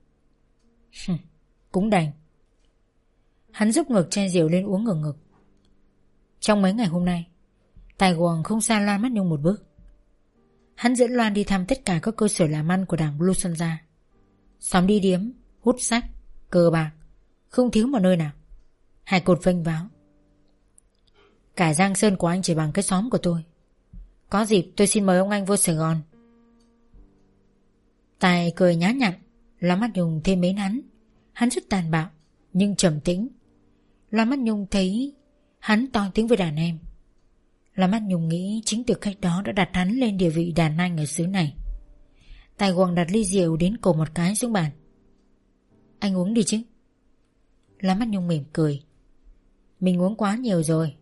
Cũng đành. Hắn giúp ngược chai rượu lên uống ngược ngực. Trong mấy ngày hôm nay, Tai Quang không xa La Mắt Nhung một bước. Hắn dẫn Loan đi thăm tất cả các cơ sở làm ăn của đảng Blue Sun ra. Xóm đi điếm, hút sách, cờ bạc, không thiếu một nơi nào. Hải Cột vênh váo. Cả Giang Sơn của anh chỉ bằng cái xóm của tôi. Có dịp tôi xin mời ông anh vô Sài Gòn. Tài cười nhá nhặn. La Mắt Nhung thêm mến hắn. Hắn rất tàn bạo nhưng trầm tĩnh. La Mắt Nhung thấy hắn to tiếng với đàn em. La Mắt Nhung nghĩ chính từ cách đó đã đặt hắn lên địa vị đàn anh ở xứ này. Tai Quang đặt ly rượu đến cổ một cái xuống bàn. Anh uống đi chứ. La Mắt Nhung mỉm cười. Mình uống quá nhiều rồi.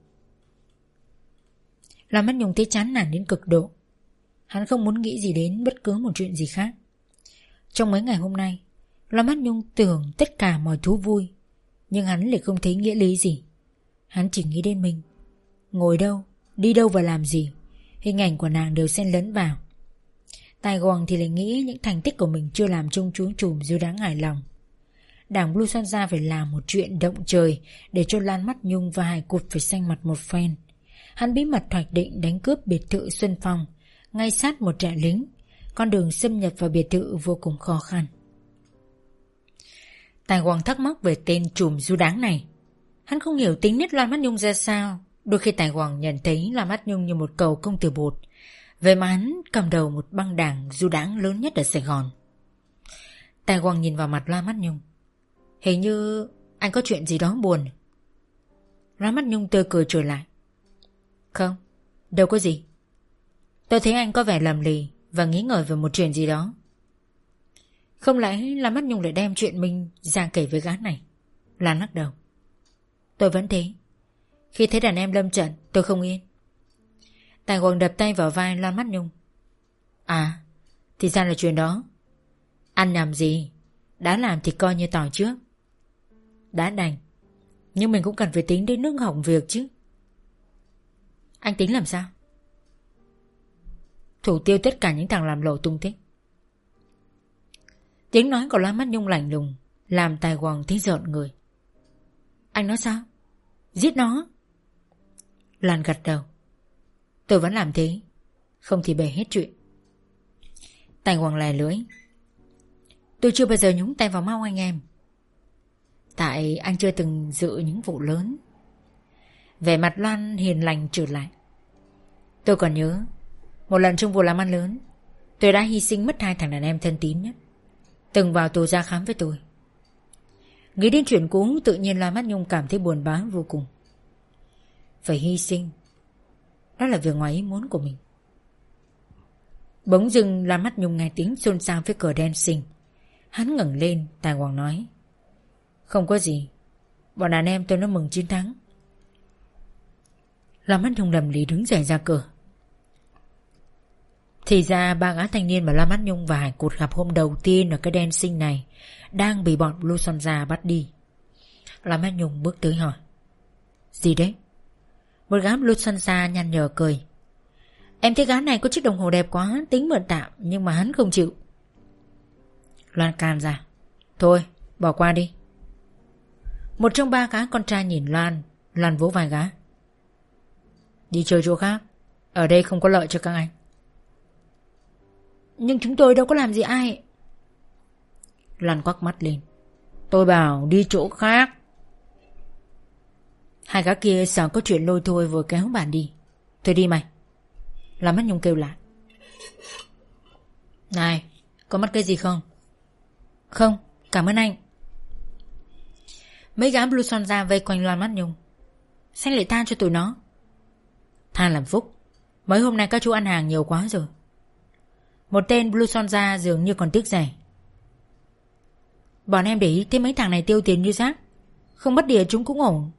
La Mắt Nhung thấy chán nản đến cực độ. Hắn không muốn nghĩ gì đến bất cứ một chuyện gì khác. Trong mấy ngày hôm nay, La Mắt Nhung tưởng tất cả mọi thú vui, nhưng hắn lại không thấy nghĩa lý gì. Hắn chỉ nghĩ đến mình. Ngồi đâu, đi đâu và làm gì, hình ảnh của nàng đều xen lẫn vào. Tai Quang thì lại nghĩ những thành tích của mình chưa làm chung chú chùm dưới đáng hài lòng. Đảng Blue Sun ra phải làm một chuyện động trời để cho Lan Mắt Nhung và Hải Cụt phải xanh mặt một phen. Hắn bí mật hoạch định đánh cướp biệt thự Xuân Phong ngay sát một trại lính. Con đường xâm nhập vào biệt thự vô cùng khó khăn. Tai Quang thắc mắc về tên trùm du đáng này. Hắn không hiểu tính nết Lan Mắt Nhung ra sao. Đôi khi Tai Quang nhận thấy Lan Mắt Nhung như một cầu công tử bột. Vậy mà hắn cầm đầu một băng đảng du đáng lớn nhất ở Sài Gòn. Tai Quang nhìn vào mặt Lan Mắt Nhung. Hình như anh có chuyện gì đó buồn. Lan Mắt Nhung tươi cười trở lại. Không, đâu có gì. Tôi thấy anh có vẻ lầm lì và nghĩ ngợi về một chuyện gì đó. Không lẽ Lan Mắt Nhung lại đem chuyện mình ra kể với gã này? Lan lắc đầu. Tôi vẫn thế. Khi thấy đàn em lâm trận, tôi không yên. Tai Quang đập tay vào vai Lan Mắt Nhung. À, thì ra là chuyện đó. Ăn nhầm gì, đã làm thì coi như tỏi trước. Đã đành, nhưng mình cũng cần phải tính đến nước hỏng việc chứ. Anh tính làm sao? Thủ tiêu tất cả những thằng làm lộ tung tích. Tiếng nói của Lan Mắt Nhung lạnh lùng làm Tai Quang thấy rợn người. Anh nói sao? Giết nó? Lan gật đầu. Tôi vẫn làm thế, không thì bể hết chuyện. Tai Quang lè lưỡi. Tôi chưa bao giờ nhúng tay vào máu anh em. Tại anh chưa từng dự những vụ lớn. Vẻ mặt Loan hiền lành trở lại. Tôi còn nhớ một lần trong vụ làm ăn lớn, tôi đã hy sinh mất hai thằng đàn em thân tín nhất, từng vào tù ra khám với tôi. Nghĩ đến chuyện cũ, tự nhiên Lan Mắt Nhung cảm thấy buồn bã vô cùng. Phải hy sinh, đó là việc ngoài ý muốn của mình. Bỗng dưng Lan Mắt Nhung nghe tiếng xôn xao phía cửa đen xinh. Hắn ngẩng lên. Tai Quang nói. Không có gì, bọn đàn em tôi nó mừng chiến thắng. Lan Mắt Nhung lầm lì đứng dậy ra cửa. Thì ra ba gã thanh niên mà Lan Mắt Nhung và Hải Cụt gặp hôm đầu tiên ở cái đen xinh này đang bị bọn Blue Sun ra bắt đi. Lan Mắt Nhung bước tới hỏi. Gì đấy? Một gã Blue Sun ra nhăn nhở cười. Em thấy gã này có chiếc đồng hồ đẹp quá, tính mượn tạm, nhưng mà hắn không chịu. Loan can ra. Thôi, bỏ qua đi. Một trong ba gã con trai nhìn Loan. Loan vỗ vai gã. Đi chơi chỗ khác, ở đây không có lợi cho các anh. Nhưng chúng tôi đâu có làm gì ai. Loan quắc mắt lên. Tôi bảo đi chỗ khác. Hai gã kia sợ có chuyện lôi thôi vừa kéo bạn đi. Thôi đi mày. Lan Mắt Nhung kêu lại. Này, có mất cái gì không? Không, cảm ơn anh. Mấy gã Blue Sun ra vây quanh Lan Mắt Nhung. Sao lại tha cho tụi nó? Tha làm phúc. Mấy hôm nay các chú ăn hàng nhiều quá rồi. Một tên Blue Sun ra dường như còn tiếc rẻ. Bọn em để ý thấy mấy thằng này tiêu tiền như rác, không mất địa chúng cũng ổn.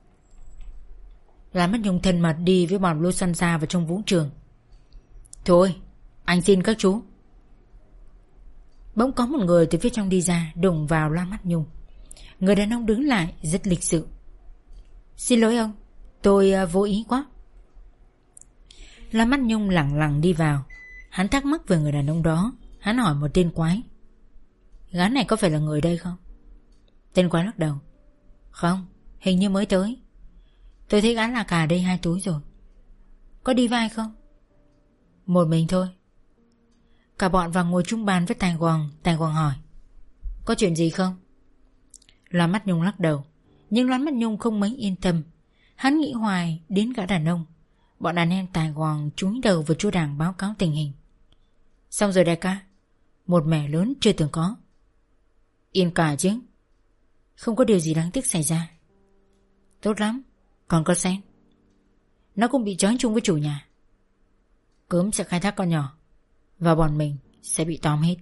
Làm Mắt Nhung thân mật đi với bọn Lô San Sa vào trong vũ trường. Thôi, anh xin các chú. Bỗng có một người từ phía trong đi ra, đụng vào Lan Mắt Nhung. Người đàn ông đứng lại rất lịch sự. Xin lỗi ông, tôi uh, vô ý quá. Lan Mắt Nhung lẳng lặng đi vào. Hắn thắc mắc về người đàn ông đó. Hắn hỏi một tên quái: Gã này có phải là người đây không? Tên quái lắc đầu: Không, hình như mới tới. Tôi thấy gã là cả đây hai túi rồi. Có đi vai không? Một mình thôi. Cả bọn vào ngồi chung bàn với Tài Hoàng. Tài Hoàng hỏi: Có chuyện gì không? Loan Mắt Nhung lắc đầu. Nhưng Loan Mắt Nhung không mấy yên tâm. Hắn nghĩ hoài đến gã đàn ông. Bọn đàn em Tài Hoàng chúi đầu vào chu đàng báo cáo tình hình. Xong rồi đại ca. Một mẻ lớn chưa từng có. Yên cả chứ. Không có điều gì đáng tiếc xảy ra. Tốt lắm. Còn con Sen, nó cũng bị trói chung với chủ nhà. Cớm sẽ khai thác con nhỏ, và bọn mình sẽ bị tóm hết.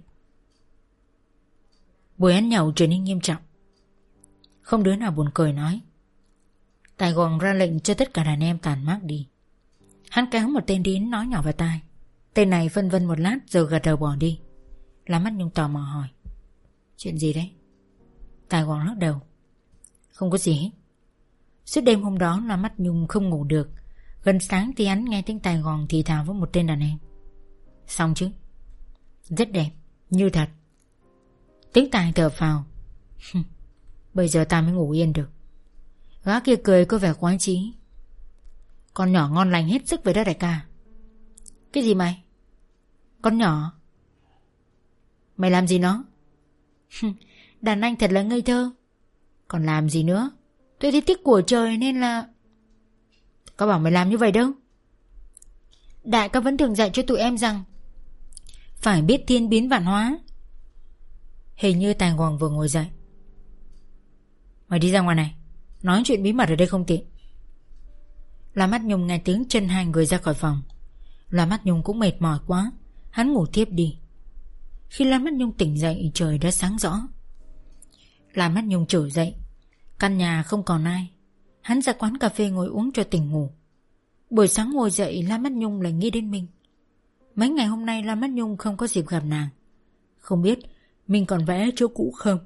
Buổi ăn nhậu trở nên nghiêm trọng. Không đứa nào buồn cười nói. Tài Hoàng ra lệnh cho tất cả đàn em tàn mát đi. Hắn kéo một tên đến nói nhỏ vào tai. Tên này phân vân một lát rồi gật đầu bỏ đi. Làm Mắt Nhung tò mò hỏi: Chuyện gì đấy? Tài Hoàng lắc đầu: Không có gì hết. Suốt đêm hôm đó là Mắt Nhung không ngủ được. Gần sáng thì hắn nghe tiếng Tài Hoàng thì thào với một tên đàn em: Xong chứ? Rất đẹp, như thật. Tiếng Tài thở phào: Bây giờ ta mới ngủ yên được. Gã kia cười có vẻ khoái chí: Con nhỏ ngon lành hết sức với đó đại ca. Cái gì mày? Con nhỏ? Mày làm gì nó? Đàn anh thật là ngây thơ. Còn làm gì nữa? Tôi thấy tiếc của trời nên là... Có bảo mày làm như vậy đâu. Đại ca vẫn thường dạy cho tụi em rằng phải biết thiên biến vạn hóa. Hình như Tài Hoàng vừa ngồi dậy. Mày đi ra ngoài này. Nói chuyện bí mật ở đây không tiện. Loan Mắt Nhung nghe tiếng chân hai người ra khỏi phòng. Loan Mắt Nhung cũng mệt mỏi quá. Hắn ngủ tiếp đi. Khi Loan Mắt Nhung tỉnh dậy trời đã sáng rõ. Loan Mắt Nhung trỗi dậy. Căn nhà không còn ai. Hắn ra quán cà phê ngồi uống cho tỉnh ngủ. Buổi sáng ngồi dậy Loan Mắt Nhung lại nghĩ đến Minh. Mấy ngày hôm nay Loan Mắt Nhung không có dịp gặp nàng. Không biết mình còn vẽ chỗ cũ không.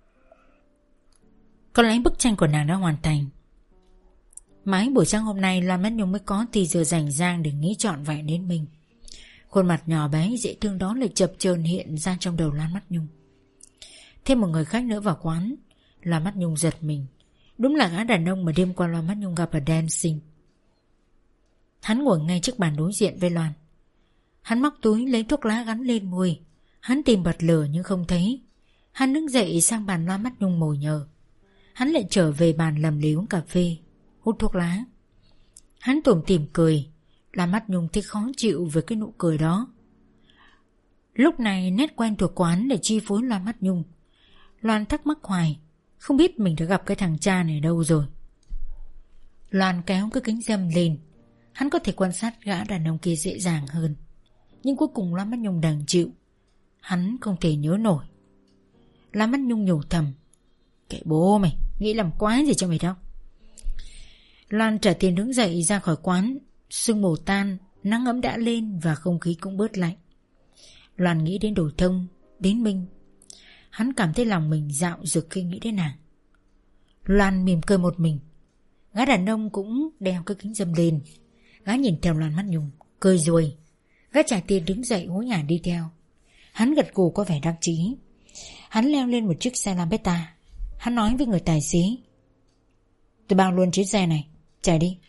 Có lẽ bức tranh của nàng đã hoàn thành. Mãi buổi sáng hôm nay Loan Mắt Nhung mới có thì giờ rảnh rang để nghĩ trọn vẹn đến Minh. Khuôn mặt nhỏ bé dễ thương đó lại chập chờn hiện ra trong đầu Loan Mắt Nhung. Thêm một người khách nữa vào quán. Loan Mắt Nhung giật mình. Đúng là gã đàn ông mà đêm qua Loan Mắt Nhung gặp ở dancing. Hắn ngồi ngay trước bàn đối diện với Loan. Hắn móc túi lấy thuốc lá gắn lên môi. Hắn tìm bật lửa nhưng không thấy. Hắn đứng dậy sang bàn Loan Mắt Nhung ngồi nhờ. Hắn lại trở về bàn lầm lì uống cà phê, hút thuốc lá. Hắn tủm tỉm cười. Loan Mắt Nhung thấy khó chịu với cái nụ cười đó. Lúc này nét quen thuộc của hắn để chi phối Loan Mắt Nhung. Loan thắc mắc hoài, không biết mình đã gặp cái thằng cha này đâu rồi. Loan kéo cái kính râm lên. Hắn có thể quan sát gã đàn ông kia dễ dàng hơn. Nhưng cuối cùng Loan Mắt Nhung đành chịu. Hắn không thể nhớ nổi. Loan Mắt Nhung nhủ thầm: Kệ bố mày, nghĩ làm quái gì cho mày đâu. Loan trả tiền đứng dậy ra khỏi quán. Sương mù tan, nắng ấm đã lên và không khí cũng bớt lạnh. Loan nghĩ đến Đổi Thông, đến Minh. Hắn cảm thấy lòng mình dạo dực khi nghĩ đến nàng. Loan mỉm cười một mình. Gã đàn ông cũng đeo cái kính râm lên. Gã nhìn theo Loan Mắt Nhung, cười ruồi. Gã trả tiền đứng dậy hối hả đi theo. Hắn gật gù có vẻ đắc chí. Hắn leo lên một chiếc xe Lambretta. Hắn nói với người tài xế: Tôi bao luôn chiếc xe này, chạy đi.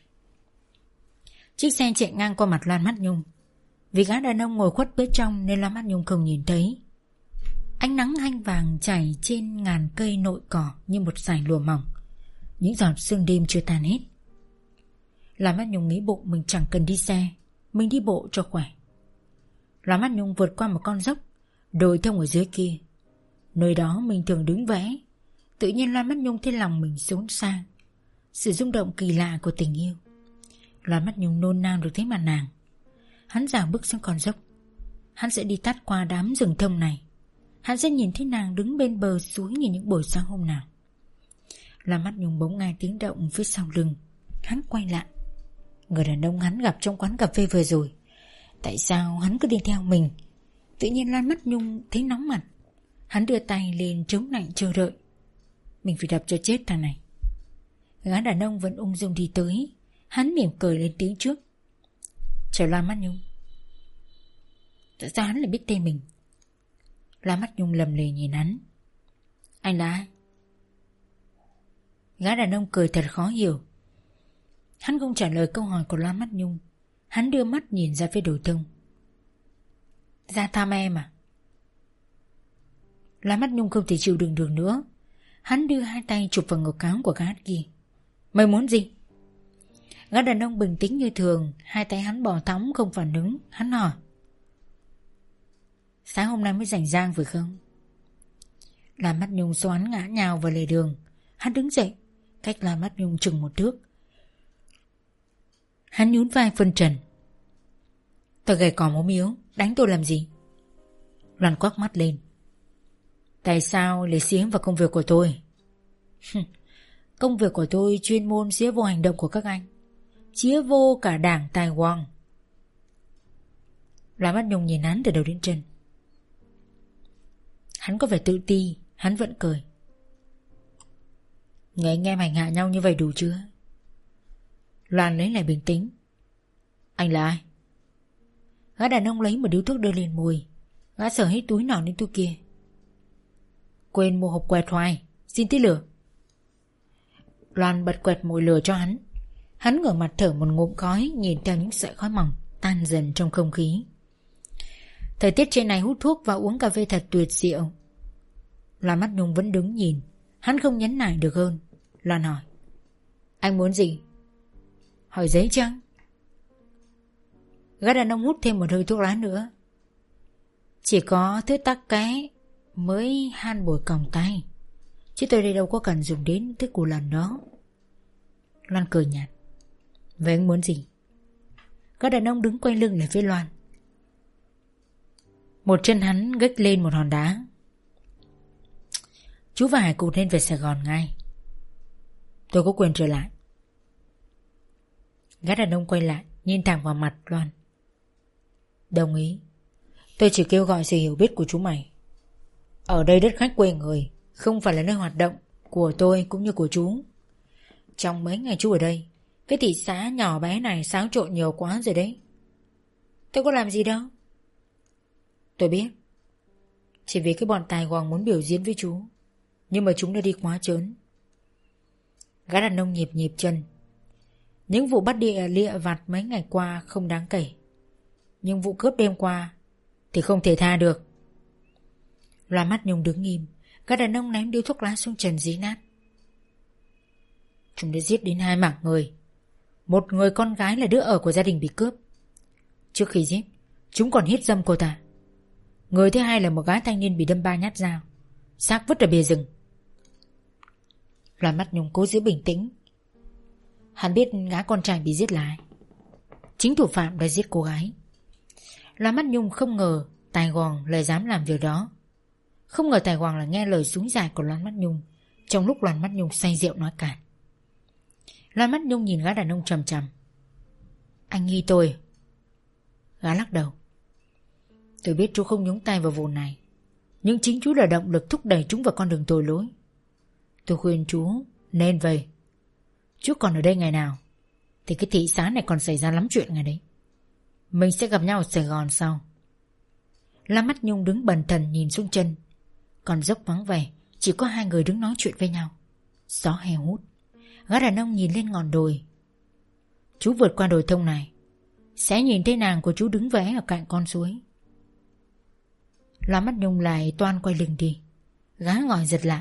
Chiếc xe chạy ngang qua mặt Loan Mắt Nhung. Vì gã đàn ông ngồi khuất bên trong nên Loan Mắt Nhung không nhìn thấy. Ánh nắng hanh vàng chảy trên ngàn cây nội cỏ như một dải lụa mỏng. Những giọt sương đêm chưa tan hết. Loan Mắt Nhung nghĩ bụng mình chẳng cần đi xe, mình đi bộ cho khỏe. Loan Mắt Nhung vượt qua một con dốc, đồi thông ở dưới kia. Nơi đó mình thường đứng vẽ. Tự nhiên Loan Mắt Nhung thấy lòng mình xốn sang. Sự rung động kỳ lạ của tình yêu. Loan Mắt Nhung nôn nao được thấy mặt nàng. Hắn dạo bước xuống con dốc. Hắn sẽ đi tắt qua đám rừng thông này. hắn sẽ nhìn thấy nàng đứng bên bờ suối như những buổi sáng hôm nào. Lam Mắt Nhung bỗng nghe tiếng động phía sau lưng. Hắn quay lại. Người đàn ông hắn gặp trong quán cà phê vừa rồi. Tại sao hắn cứ đi theo mình? Tự nhiên Lam Mắt Nhung thấy nóng mặt. Hắn đưa tay lên chống lạnh chờ đợi. Mình phải đập cho chết thằng này. Gã đàn ông vẫn ung dung đi tới. Hắn mỉm cười lên tiếng trước. Chào Lam Mắt Nhung. Tại sao hắn lại biết tên mình? Lam Mắt Nhung lầm lì nhìn hắn. Anh là ai? Gã đàn ông cười thật khó hiểu. Hắn không trả lời câu hỏi của Lam Mắt Nhung. Hắn đưa mắt nhìn ra phía đồi thông. Ra thăm em à? Lam Mắt Nhung không thể chịu đựng được nữa. Hắn đưa hai tay chụp vào ngực áo của gã kia. Mày muốn gì? Gã đàn ông bình tĩnh như thường. Hai tay hắn bò thõng không phản ứng. Hắn hỏi. Sáng hôm nay mới rảnh rang phải không? Lam Mắt Nhung xoắn ngã nhào vào lề đường. Hắn đứng dậy, cách Lam Mắt Nhung chừng một thước. Hắn nhún vai phân trần. Tôi gầy còm ốm yếu, đánh tôi làm gì? Loan quắc mắt lên. Tại sao lại xiếng vào công việc của tôi? Công việc của tôi chuyên môn xía vô hành động của các anh, chĩa vô cả đảng Tài Hoàng. Lam Mắt Nhung nhìn hắn từ đầu đến chân. Hắn có vẻ tự ti. Hắn vẫn cười. Người anh em hành hạ nhau như vậy đủ chưa? Loan lấy lại bình tĩnh. Anh là ai? Gã đàn ông lấy một điếu thuốc đưa lên môi. Gã sờ hết túi nọ đến túi kia. Quên mua hộp quẹt hoài, xin tí lửa. Loan bật quẹt mồi lửa cho hắn. Hắn ngửa mặt thở một ngụm khói, nhìn theo những sợi khói mỏng tan dần trong không khí. Thời tiết trên này hút thuốc và uống cà phê thật tuyệt diệu. Lam Mắt Nhung vẫn đứng nhìn. Hắn không nhấn nại được hơn. Loan hỏi. Anh muốn gì? Hỏi giấy chăng? Gã đàn ông hút thêm một hơi thuốc lá nữa. Chỉ có thứ tắc ké mới han bồi còng tay, chứ tôi đây đâu có cần dùng đến thứ của lần đó. Loan cười nhạt. Vậy anh muốn gì? Gã đàn ông đứng quay lưng lại phía Loan. Một chân hắn gếch lên một hòn đá. Chú và Hải Cụt nên về Sài Gòn ngay. Tôi có quyền trở lại. Gã đàn ông quay lại, nhìn thẳng vào mặt Loan. Đồng ý. Tôi chỉ kêu gọi sự hiểu biết của chú mày. Ở đây đất khách quê người, không phải là nơi hoạt động của tôi cũng như của chú. Trong mấy ngày chú ở đây, cái thị xã nhỏ bé này xáo trộn nhiều quá rồi đấy. Tôi có làm gì đâu. Tôi biết. Chỉ vì cái bọn Tài Hoàng muốn biểu diễn với chú, nhưng mà chúng đã đi quá trớn. Gã đàn ông nhịp nhịp chân. Những vụ bắt địa lịa vặt mấy ngày qua không đáng kể, nhưng vụ cướp đêm qua thì không thể tha được. Loan Mắt Nhung đứng nghiêm. Gã đàn ông ném điếu thuốc lá xuống trần dí nát. Chúng đã giết đến hai mạng người. Một người con gái là đứa ở của gia đình bị cướp. Trước khi giết, chúng còn hiếp dâm cô ta. Người thứ hai là một gái thanh niên bị đâm ba nhát dao, xác vứt ở bìa rừng. Loan Mắt Nhung cố giữ bình tĩnh. Hắn biết gã con trai bị giết là ai. Chính thủ phạm đã giết cô gái. Loan Mắt Nhung không ngờ Tài Hoàng lại dám làm việc đó. Không ngờ Tài Hoàng là nghe lời xúi dài của Loan Mắt Nhung trong lúc Loan Mắt Nhung say rượu nói cản. Loan Mắt Nhung nhìn gã đàn ông chằm chằm. Anh nghi tôi? Gã lắc đầu. Tôi biết chú không nhúng tay vào vụ này, nhưng chính chú là động lực thúc đẩy chúng vào con đường tội lỗi. Tôi khuyên chú nên về. Chú còn ở đây ngày nào thì cái thị xã này còn xảy ra lắm chuyện ngày đấy. Mình sẽ gặp nhau ở Sài Gòn sau. Lam Mắt Nhung đứng bần thần nhìn xuống chân. Còn dốc vắng vẻ, chỉ có hai người đứng nói chuyện với nhau. Gió hè hút. Gã đàn ông nhìn lên ngọn đồi. Chú vượt qua đồi thông này, sẽ nhìn thấy nàng của chú đứng vẽ ở cạnh con suối. Lam Mắt Nhung lại toan quay lưng đi. Gã ngồi giật lại.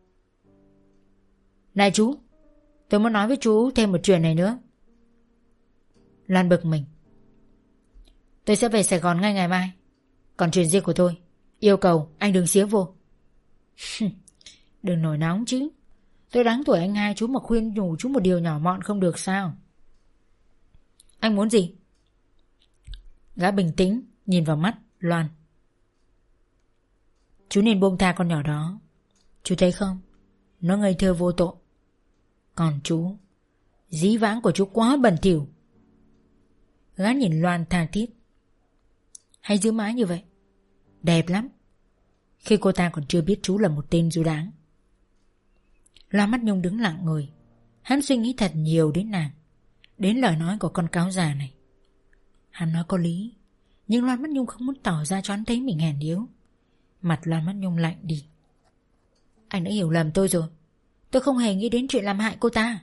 Này chú, tôi muốn nói với chú thêm một chuyện này nữa. Loan bực mình. Tôi sẽ về Sài Gòn ngay ngày mai. Còn chuyện riêng của tôi, yêu cầu anh đừng xía vô. Đừng nổi nóng chứ. Tôi đáng tuổi anh hai chú mà khuyên nhủ chú một điều nhỏ mọn không được sao? Anh muốn gì? Gã bình tĩnh nhìn vào mắt Loan. Chú nên buông tha con nhỏ đó. Chú thấy không, nó ngây thơ vô tội. Còn chú, dí vãng của chú quá bẩn thỉu. Gã nhìn Loan tha thiết. Hãy giữ mãi như vậy, đẹp lắm, khi cô ta còn chưa biết chú là một tên du đáng. Loan Mắt Nhung đứng lặng người. Hắn suy nghĩ thật nhiều đến nàng, đến lời nói của con cáo già này. Hắn nói có lý, nhưng Loan Mắt Nhung không muốn tỏ ra cho hắn thấy mình hèn yếu. Mặt Loan Mắt Nhung lạnh đi. Anh đã hiểu lầm tôi rồi. Tôi không hề nghĩ đến chuyện làm hại cô ta.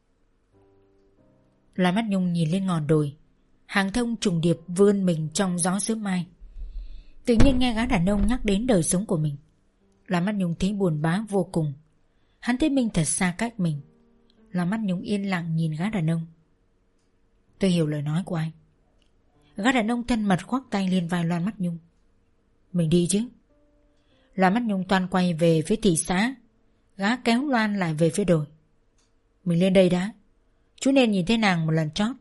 Loan Mắt Nhung nhìn lên ngọn đồi. Hàng thông trùng điệp vươn mình trong gió sớm mai. Tự nhiên nghe gã đàn ông nhắc đến đời sống của mình. Loan Mắt Nhung thấy buồn bã vô cùng. Hắn thấy mình thật xa cách mình. Loan Mắt Nhung yên lặng nhìn gã đàn ông. Tôi hiểu lời nói của anh. Gã đàn ông thân mật khoác tay lên vai Loan Mắt Nhung. Mình đi chứ. Loan Mắt Nhung toan quay về phía thị xã. Gã kéo Loan lại về phía đồi. Mình lên đây đã. Chú nên nhìn thấy nàng một lần chót.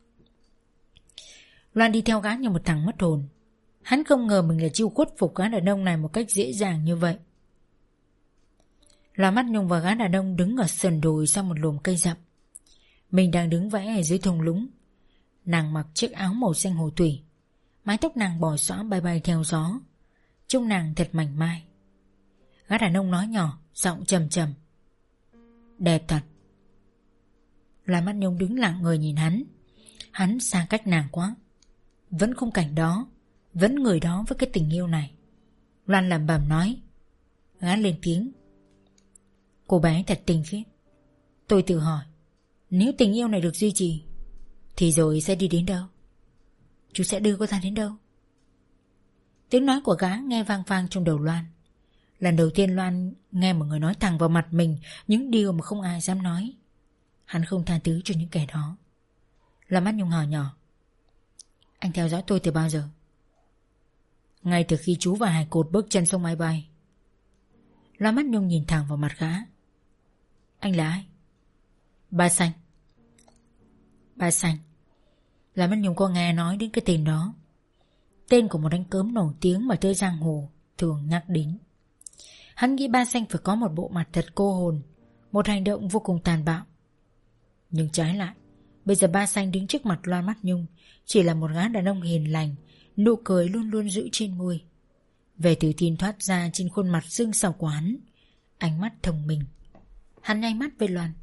Loan đi theo gã như một thằng mất hồn. Hắn không ngờ mình là chiêu khuất phục gã đàn ông này một cách dễ dàng như vậy. Loan Mắt Nhung và gã đàn ông đứng ở sườn đồi sau một lùm cây rậm. Mình đang đứng vẽ ở dưới thung lũng. Nàng mặc chiếc áo màu xanh hồ thủy. Mái tóc nàng bò xõa bay bay theo gió. Trông nàng thật mảnh mai. Gã đàn ông nói nhỏ, giọng trầm trầm. Đẹp thật. Loan Mắt Nhung đứng lặng người nhìn hắn. Hắn xa cách nàng quá. Vẫn khung cảnh đó, vẫn người đó với cái tình yêu này. Loan lẩm bẩm nói. Gã lên tiếng. Cô bé thật tình khiết. Tôi tự hỏi, nếu tình yêu này được duy trì thì rồi sẽ đi đến đâu? Chú sẽ đưa cô ta đến đâu? Tiếng nói của gã nghe vang vang trong đầu Loan. Lần đầu tiên Loan nghe một người nói thẳng vào mặt mình những điều mà không ai dám nói. Hắn không tha thứ cho những kẻ đó. Loan Mắt Nhung hỏi nhỏ. Anh theo dõi tôi từ bao giờ? Ngay từ khi chú và Hải Cột bước chân xuống máy bay. Loan Mắt Nhung nhìn thẳng vào mặt gã. Anh là ai? Ba Xanh. Ba Xanh. Loan Mắt Nhung có nghe nói đến cái tên đó. Tên của một đánh cớm nổi tiếng mà tới giang hồ thường nhắc đến. Hắn nghĩ Ba Xanh phải có một bộ mặt thật cô hồn, một hành động vô cùng tàn bạo. Nhưng trái lại, bây giờ Ba Xanh đứng trước mặt Loan Mắt Nhung chỉ là một gã đàn ông hiền lành, nụ cười luôn luôn giữ trên môi. Vẻ tự tin thoát ra trên khuôn mặt xương xào của hắn. Ánh mắt thông minh. Hắn nháy mắt với Loan.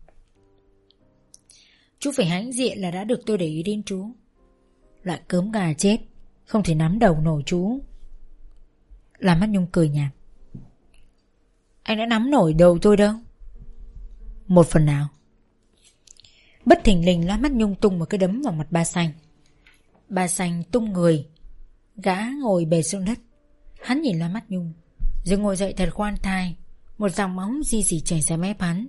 Chú phải hãnh diện là đã được tôi để ý đến chú. Loại cớm gà chết không thể nắm đầu nổi chú. Loan Mắt Nhung cười nhạt. Anh đã nắm nổi đầu tôi đâu. Một phần nào. Bất thình lình Loan Mắt Nhung tung một cái đấm vào mặt Ba Xanh. Ba Xanh tung người. Gã ngồi bề xuống đất. Hắn nhìn Loan Mắt Nhung rồi ngồi dậy thật khoan thai. Một dòng máu di dì chảy ra mép hắn.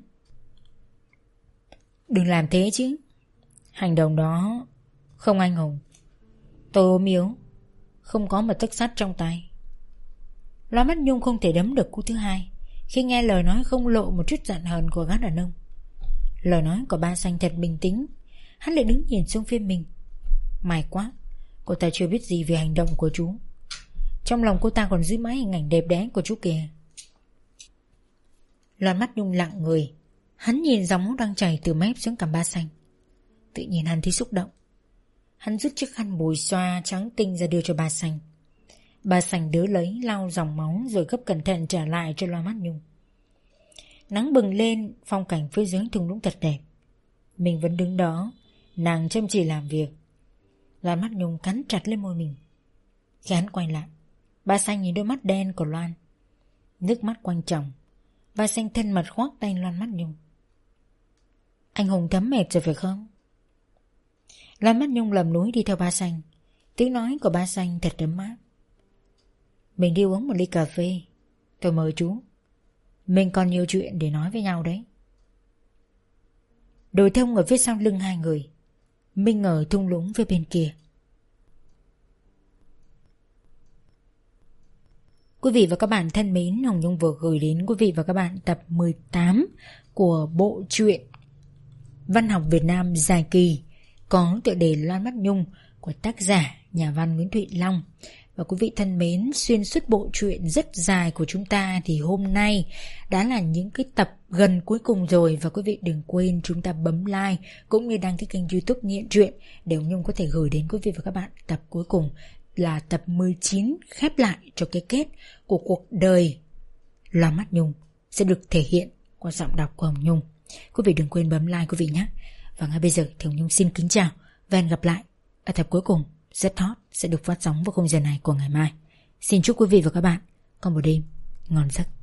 Đừng làm thế chứ. Hành động đó không anh hùng. Tôi ốm yếu, không có một tấc sắt trong tay. Loan Mắt Nhung không thể đấm được cú thứ hai khi nghe lời nói không lộ một chút giận hờn của gã đàn ông. Lời nói của Ba Xanh thật bình tĩnh. Hắn lại đứng nhìn xuống phía mình. May quá, cô ta chưa biết gì về hành động của chú. Trong lòng cô ta còn giữ mãi hình ảnh đẹp đẽ của chú kìa. Loan Mắt Nhung lặng người. Hắn nhìn dòng máu đang chảy từ mép xuống cằm Ba Xanh. Tự nhiên hắn thấy xúc động. Hắn rút chiếc khăn bùi xoa trắng tinh ra đưa cho Ba Xanh. Ba Xanh đỡ lấy lau dòng máu rồi gấp cẩn thận trả lại cho Loan Mắt Nhung. Nắng bừng lên, phong cảnh phía dưới thung lũng thật đẹp. Mình vẫn đứng đó, nàng chăm chỉ làm việc. Loan Mắt Nhung cắn chặt lên môi mình. Khi hắn quay lại, Ba Xanh nhìn đôi mắt đen của Loan. Nước mắt quanh chồng. Ba Xanh thân mật khoác tay Loan Mắt Nhung. Anh hùng thấm mệt rồi phải không? Loan Mắt Nhung lầm lũi đi theo Ba Xanh. Tiếng nói của Ba Xanh thật ấm áp. Mình đi uống một ly cà phê. Tôi mời chú. Mình còn nhiều chuyện để nói với nhau đấy. Đồi thông ở phía sau lưng hai người. Minh ở thung lũng phía bên kia. Quý vị và các bạn thân mến, Hồng Nhung vừa gửi đến quý vị và các bạn tập mười tám của bộ truyện văn học Việt Nam dài kỳ có tựa đề Loan Mắt Nhung của tác giả nhà văn Nguyễn Thụy Long. Và quý vị thân mến, xuyên suốt bộ truyện rất dài của chúng ta thì hôm nay đã là những cái tập gần cuối cùng rồi. Và quý vị đừng quên chúng ta bấm like cũng như đăng ký kênh YouTube Nghiện Truyện để Nhung có thể gửi đến quý vị và các bạn tập cuối cùng, là tập mười chín, khép lại cho cái kết của cuộc đời Loa Mắt Nhung sẽ được thể hiện qua giọng đọc của Hồng Nhung. Quý vị đừng quên bấm like quý vị nhé. Và ngay bây giờ thì Hồng Nhung xin kính chào và hẹn gặp lại ở tập cuối cùng rất hot sẽ được phát sóng vào khung giờ này của ngày mai. Xin chúc quý vị và các bạn có một đêm ngon giấc.